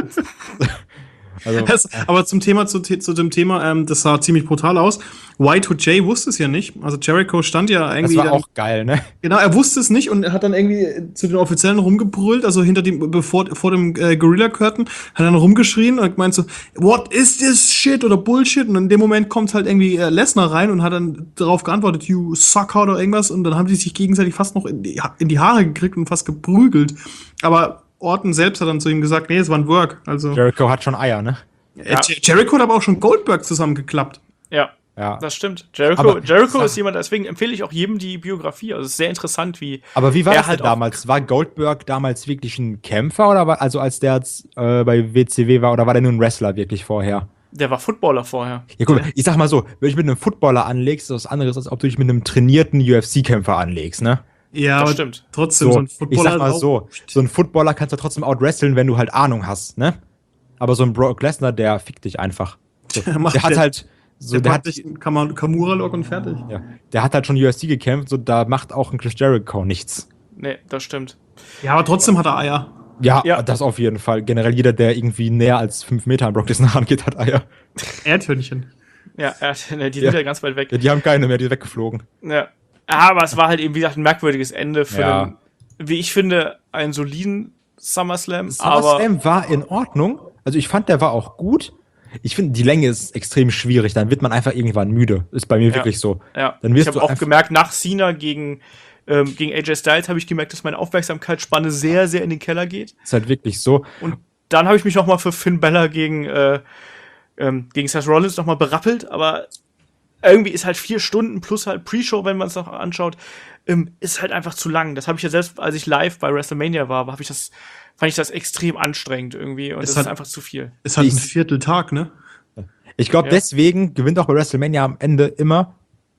also, Das, aber zum Thema, zu, zu dem Thema, ähm, das sah ziemlich brutal aus. Y two J wusste es ja nicht. Also Jericho stand ja das irgendwie. war dann, auch geil, ne? Genau, er wusste es nicht und hat dann irgendwie zu den Offiziellen rumgebrüllt, also hinter dem, bevor, vor dem äh, Gorilla Curtain, hat dann rumgeschrien und meint so, what is this shit oder Bullshit? Und in dem Moment kommt halt irgendwie äh, Lesnar rein und hat dann darauf geantwortet, you sucker oder irgendwas und dann haben die sich gegenseitig fast noch in die, Ha- in die Haare gekriegt und fast geprügelt. Aber Orton selbst hat dann zu ihm gesagt, nee, es war ein Work. Also Jericho hat schon Eier, ne? äh, Jer- Jericho hat aber auch schon Goldberg zusammengeklappt. Ja, Ja. das stimmt. Jericho, Aber- Jericho ist jemand, deswegen empfehle ich auch jedem die Biografie. Also es ist sehr interessant, wie Aber wie war er das halt denn damals? War Goldberg damals wirklich ein Kämpfer oder war, also als der jetzt, äh, bei W C W war, oder war der nur ein Wrestler wirklich vorher? der war Footballer vorher. Ja, guck mal, ich sag mal so, wenn du dich mit einem Footballer anlegst, ist das was anderes, als ob du dich mit einem trainierten U F C-Kämpfer anlegst, ne? Ja, Das aber stimmt. trotzdem, So, so ein ich Footballer sag mal ist auch- so, so ein Footballer kannst du trotzdem outwresteln, wenn du halt Ahnung hast, ne? Aber so ein Brock Lesnar, der fickt dich einfach. So, Der macht- der hat der- halt, so, Der der packt hat, sich einen Kam- Kamura-Lock und fertig. ja, der hat halt schon U F C gekämpft, so, da macht auch ein Chris Jericho nichts. Nee, das stimmt. Ja, aber trotzdem hat er Eier. Ja, Ja. das auf jeden Fall. Generell jeder, der irgendwie näher als fünf Meter an Brock Lesnar rangeht, hat Eier. Erdhörnchen. Ja, er hat, nee, die Ja. sind ja ganz weit weg. Ja, die haben keine mehr, die sind weggeflogen. Ja. Aber es war halt eben, wie gesagt, ein merkwürdiges Ende für Ja. einen, wie ich finde, einen soliden SummerSlam. aber SummerSlam war in Ordnung. Also ich fand, der war auch gut. Ich finde, die Länge ist extrem schwierig. Dann wird man einfach irgendwann müde. Ist bei mir Ja. wirklich so. ja, Dann ich wirst habe du auch einfach- gemerkt, nach Cena gegen, ähm, gegen A J Styles habe ich gemerkt, dass meine Aufmerksamkeitsspanne sehr, sehr in den Keller geht. Ist halt wirklich so. Und dann habe ich mich noch mal für Finn Balor gegen, äh, ähm, gegen Seth Rollins noch mal berappelt, aber irgendwie ist halt vier Stunden plus halt Pre-Show, wenn man es noch anschaut, ähm, ist halt einfach zu lang. Das habe ich ja selbst, als ich live bei WrestleMania war, habe ich das, fand ich das extrem anstrengend irgendwie und Es das hat- ist einfach zu viel. Ist halt ein Ich- Vierteltag, ne? Ich glaube, Ja. deswegen gewinnt auch bei WrestleMania am Ende immer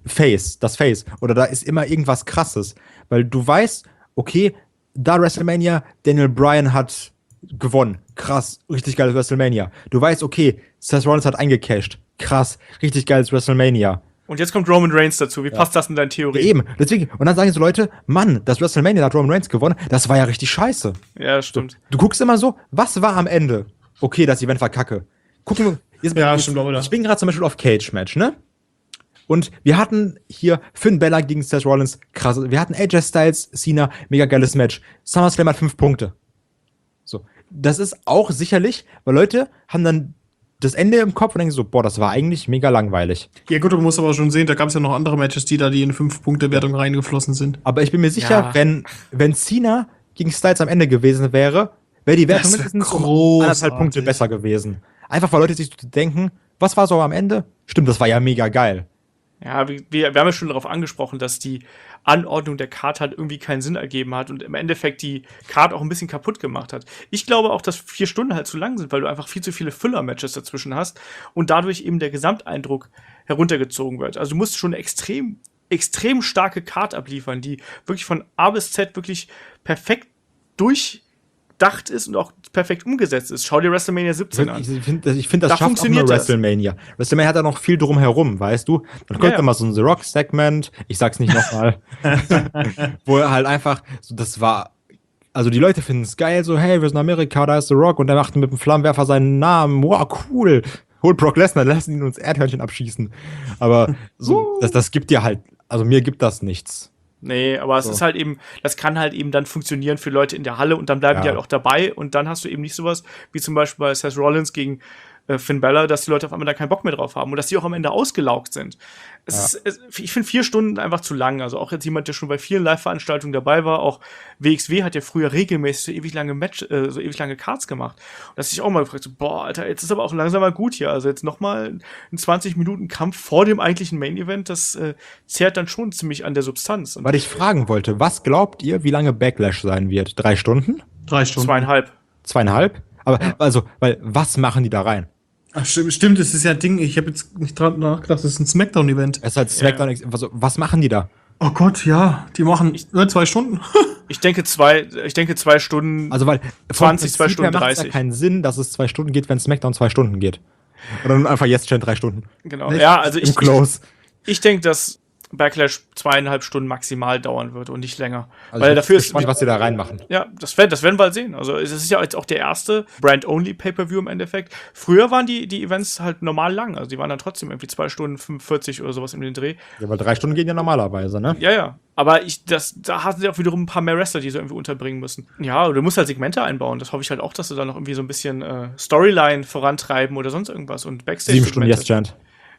Face, das Face. Oder da ist immer irgendwas Krasses. Weil du weißt, okay, da WrestleMania, Daniel Bryan hat gewonnen. Krass, richtig geiles WrestleMania. Du weißt, okay, Seth Rollins hat eingecashed. Krass, richtig geiles WrestleMania. Und jetzt kommt Roman Reigns dazu. Wie ja. passt das in deine Theorie? Ja, eben, deswegen. Und dann sagen so Leute, Mann, das WrestleMania, da hat Roman Reigns gewonnen, das war ja richtig scheiße. Ja, stimmt. Du, du guckst immer so, was war am Ende? Okay, das Event war kacke. Gucken wir. Jetzt, ja, jetzt, stimmt, oder? Ich bin gerade zum Beispiel auf Cage-Match, ne? Und wir hatten hier Finn Balor gegen Seth Rollins, krass. Wir hatten A J Styles, Cena, mega geiles Match. SummerSlam hat fünf Punkte. So. Das ist auch sicherlich, weil Leute haben dann das Ende im Kopf und denken so, boah, das war eigentlich mega langweilig. Ja gut, du musst aber schon sehen, da gab es ja noch andere Matches, die da die in fünf-Punkte-Wertung reingeflossen sind. Aber ich bin mir sicher, ja. wenn, wenn Cena gegen Styles am Ende gewesen wäre, wäre die Wertung mindestens um anderthalb Punkte besser gewesen. Einfach weil Leute sich denken, was war so am Ende? Stimmt, das war ja mega geil. Ja, wir, wir haben ja schon darauf angesprochen, dass die Anordnung der Card halt irgendwie keinen Sinn ergeben hat und im Endeffekt die Card auch ein bisschen kaputt gemacht hat. Ich glaube auch, dass vier Stunden halt zu lang sind, weil du einfach viel zu viele Füller-Matches dazwischen hast und dadurch eben der Gesamteindruck heruntergezogen wird. Also du musst schon eine extrem, extrem starke Card abliefern, die wirklich von A bis Z wirklich perfekt durchdacht ist und auch perfekt umgesetzt ist. Schau dir WrestleMania siebzehn an. Ich finde, ich find, das da schafft auch nur WrestleMania. Das. WrestleMania hat da noch viel drum herum, weißt du? Dann kommt ja, ja. immer so ein The Rock-Segment, ich sag's nicht nochmal, wo er halt einfach, so, das war, also die Leute finden es geil, so, hey, wir sind in Amerika, da ist The Rock und der macht mit dem Flammenwerfer seinen Namen, wow, cool. Holt Brock Lesnar, lassen ihn uns Erdhörnchen abschießen. Aber so, das, das gibt dir halt, also mir gibt das nichts. Nee, aber es so. ist halt eben, das kann halt eben dann funktionieren für Leute in der Halle und dann bleiben ja. die halt auch dabei und dann hast du eben nicht sowas wie zum Beispiel bei Seth Rollins gegen äh, Finn Balor, dass die Leute auf einmal da keinen Bock mehr drauf haben und dass die auch am Ende ausgelaugt sind. Es ja. ist, es, ich finde vier Stunden einfach zu lang. Also auch jetzt jemand, der schon bei vielen Live-Veranstaltungen dabei war, auch W X W hat ja früher regelmäßig so ewig lange Match, äh, so ewig lange Cards gemacht. Und dass ich auch mal gefragt so, boah, Alter, jetzt ist aber auch langsam mal gut hier. Also jetzt nochmal ein zwanzig Minuten Kampf vor dem eigentlichen Main-Event, das äh, zehrt dann schon ziemlich an der Substanz. Und was ich fragen wollte, was glaubt ihr, wie lange Backlash sein wird? Drei Stunden? Drei Stunden. Zweieinhalb. Zweieinhalb? Aber, ja. also, weil, was machen die da rein? Ach, stimmt, stimmt, das ist ja ein Ding, ich habe jetzt nicht dran nachgedacht, das ist ein Smackdown-Event. Es ist halt Smackdown, ja. also, was machen die da? Oh Gott, ja, die machen ich, äh, zwei Stunden. ich denke zwei, ich denke zwei Stunden, also weil zwanzig, zwei Stunden dreißig. Es macht ja keinen Sinn, dass es zwei Stunden geht, wenn Smackdown zwei Stunden geht. Oder nun einfach jetzt schon drei Stunden. Genau, Nicht ja, also ich, Close. ich, ich denke, dass Backlash zweieinhalb Stunden maximal dauern wird und nicht länger. Also weil dafür ist gespannt, was sie da reinmachen. Ja, das werden, das werden wir halt sehen. Also es ist ja jetzt auch der erste Brand-Only-Pay-Per-View im Endeffekt. Früher waren die, die Events halt normal lang. Also die waren dann trotzdem irgendwie zwei Stunden fünfundvierzig oder sowas in den Dreh. Ja, weil drei Stunden gehen ja normalerweise, ne? Ja, ja. Aber ich, das, da hatten sie auch wiederum ein paar mehr Wrestler, die sie irgendwie unterbringen müssen. Ja, du musst halt Segmente einbauen. Das hoffe ich halt auch, dass sie da noch irgendwie so ein bisschen äh, Storyline vorantreiben oder sonst irgendwas und Backstage. Sieben Stunden Yes Chant.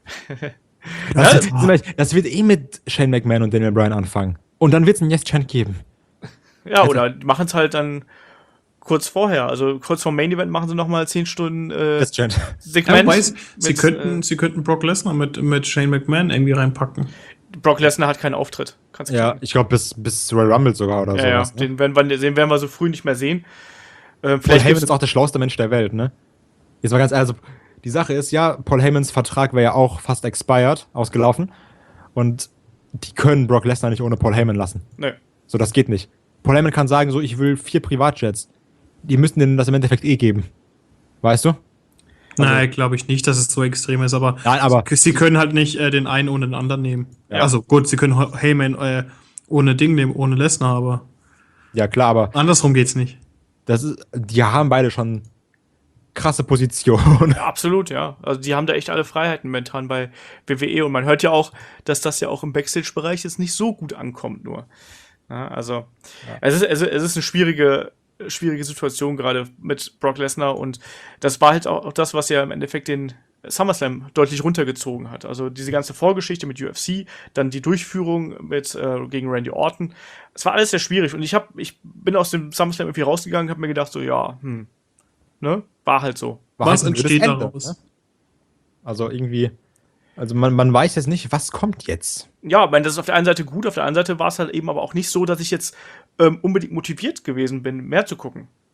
Das, ja? das wird eh mit Shane McMahon und Daniel Bryan anfangen. Und dann wird es einen Yes-Chant geben. Ja, also, oder die machen es halt dann kurz vorher. Also kurz vor Main Event machen sie nochmal zehn Stunden äh, Yes-Chant. Segment. Ja, weiß, sie, mit, könnten, äh, sie könnten Brock Lesnar mit, mit Shane McMahon irgendwie reinpacken. Brock Lesnar hat keinen Auftritt. Kannst du ja, kriegen. Ich glaube bis, bis Royal Rumble sogar oder so. Ja, sowas, ja. Ne? Den werden wir, den werden wir so früh nicht mehr sehen. Äh, Paul Heyman ist auch der schlauste Mensch der Welt, ne? Jetzt mal ganz ehrlich, also die Sache ist ja, Paul Heymans Vertrag wäre ja auch fast expired, ausgelaufen. Und die können Brock Lesnar nicht ohne Paul Heyman lassen. Nee. So, das geht nicht. Paul Heyman kann sagen, so, ich will vier Privatjets. Die müssen denen das im Endeffekt eh geben. Weißt du? Also, Nein, glaube ich nicht, dass es so extrem ist, aber, nein, aber sie können halt nicht äh, den einen ohne den anderen nehmen. Ja. Also gut, sie können Heyman äh, ohne Ding nehmen, ohne Lesnar, aber ja klar, aber andersrum geht's nicht. Das ist, die haben beide schon krasse Position. Ja, absolut, ja. Also die haben da echt alle Freiheiten momentan bei W W E und man hört ja auch, dass das ja auch im Backstage-Bereich jetzt nicht so gut ankommt nur. Ja, also ja. Es, ist, also es ist eine schwierige, schwierige Situation gerade mit Brock Lesnar und das war halt auch das, was ja im Endeffekt den SummerSlam deutlich runtergezogen hat. Also diese ganze Vorgeschichte mit U F C, dann die Durchführung mit äh, gegen Randy Orton. Es war alles sehr schwierig und ich hab, ich bin aus dem SummerSlam irgendwie rausgegangen, habe mir gedacht so, ja, hm, ne, war halt so. War was halt entsteht daraus? Ne? Also irgendwie, also man, man weiß jetzt nicht, was kommt jetzt. Ja, ich meine, das ist auf der einen Seite gut, auf der anderen Seite war es halt eben aber auch nicht so, dass ich jetzt ähm, unbedingt motiviert gewesen bin, mehr zu gucken.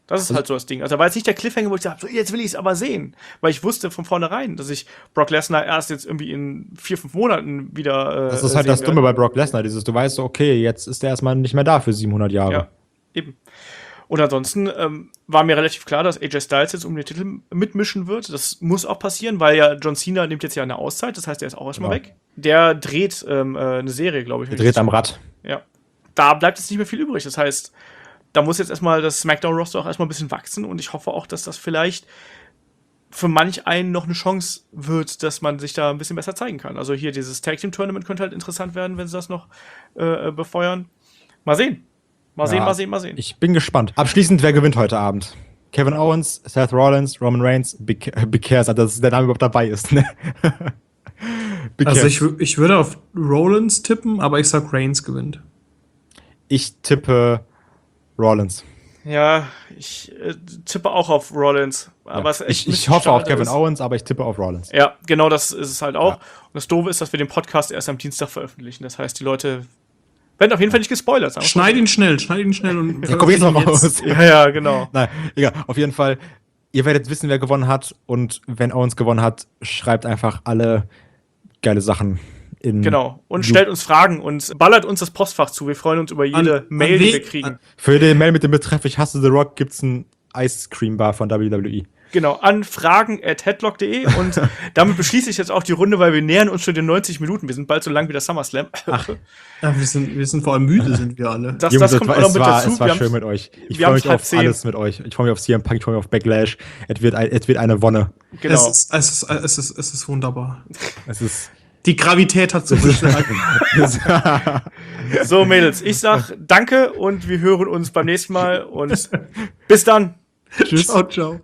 Das ist halt so das Ding. Also da war jetzt nicht der Cliffhanger, wo ich dachte, so, jetzt will ich es aber sehen. Weil ich wusste von vornherein, dass ich Brock Lesnar erst jetzt irgendwie in vier, fünf Monaten wieder äh, Das ist halt das Dumme bei Brock Lesnar, dieses, du weißt so, okay, jetzt ist er erstmal nicht mehr da für siebenhundert Jahre. Ja, eben. Und ansonsten ähm, war mir relativ klar, dass A J Styles jetzt um den Titel mitmischen wird. Das muss auch passieren, weil ja John Cena nimmt jetzt ja eine Auszeit, das heißt, er ist auch erstmal Genau. weg. Der dreht ähm, äh, eine Serie, glaube ich. Er dreht am Rad. Ja. Da bleibt jetzt nicht mehr viel übrig. Das heißt, da muss jetzt erstmal das SmackDown-Roster auch erstmal ein bisschen wachsen und ich hoffe auch, dass das vielleicht für manch einen noch eine Chance wird, dass man sich da ein bisschen besser zeigen kann. Also hier dieses Tag-Team-Tournament könnte halt interessant werden, wenn sie das noch äh, befeuern. Mal sehen. Mal sehen, Ja, mal sehen, mal sehen. Ich bin gespannt. Abschließend, wer gewinnt heute Abend? Kevin Owens, Seth Rollins, Roman Reigns, Big, Big Cares, also dass der Name überhaupt dabei ist. Ne? Big Also Cares. ich, wü- ich würde auf Rollins tippen, aber ich sag Reigns gewinnt. Ich tippe Rollins. Ja, ich äh, tippe auch auf Rollins. Aber Ja. es ist echt Ich, ich hoffe auf schade, Kevin dass- Owens, aber ich tippe auf Rollins. Ja, genau das ist es halt auch. Ja. Und das Doofe ist, dass wir den Podcast erst am Dienstag veröffentlichen. Das heißt, die Leute werden auf jeden Fall nicht gespoilert. sagen wir Schneid ihn schnell, schneid ihn schnell und Ja, komm jetzt noch raus. mal. Ja, ja, genau. Nein, egal. Auf jeden Fall, ihr werdet wissen, wer gewonnen hat. Und wenn Owens gewonnen hat, schreibt einfach alle geile Sachen in. Genau. Und Ju- stellt uns Fragen und ballert uns das Postfach zu. Wir freuen uns über jede An- Mail, an die wen- wir kriegen. an- Für den Mail mit dem Betreff Ich hasse The Rock gibt's ein Ice Cream Bar von W W E. Genau, an fragen at headlock punkt de und damit beschließe ich jetzt auch die Runde, weil wir nähern uns schon den neunzig Minuten. Wir sind bald so lang wie der SummerSlam. Ja, wir, sind, wir sind vor allem müde, sind wir alle. Das, Jungs, das kommt es auch war, noch mit es war, dazu. es war Wir schön haben's- mit euch. Ich wir freue mich haben's halb auf zehn. alles mit euch. Ich freue mich auf C M Punk, ich freue mich auf Backlash. Es wird, ein, es wird eine Wonne. Genau. Es, ist, es, ist, es, ist, es ist wunderbar. Es ist. Die Gravität hat zugeschlagen. So, Mädels, ich sag danke und wir hören uns beim nächsten Mal und bis dann. Tschüss. Ciao, ciao.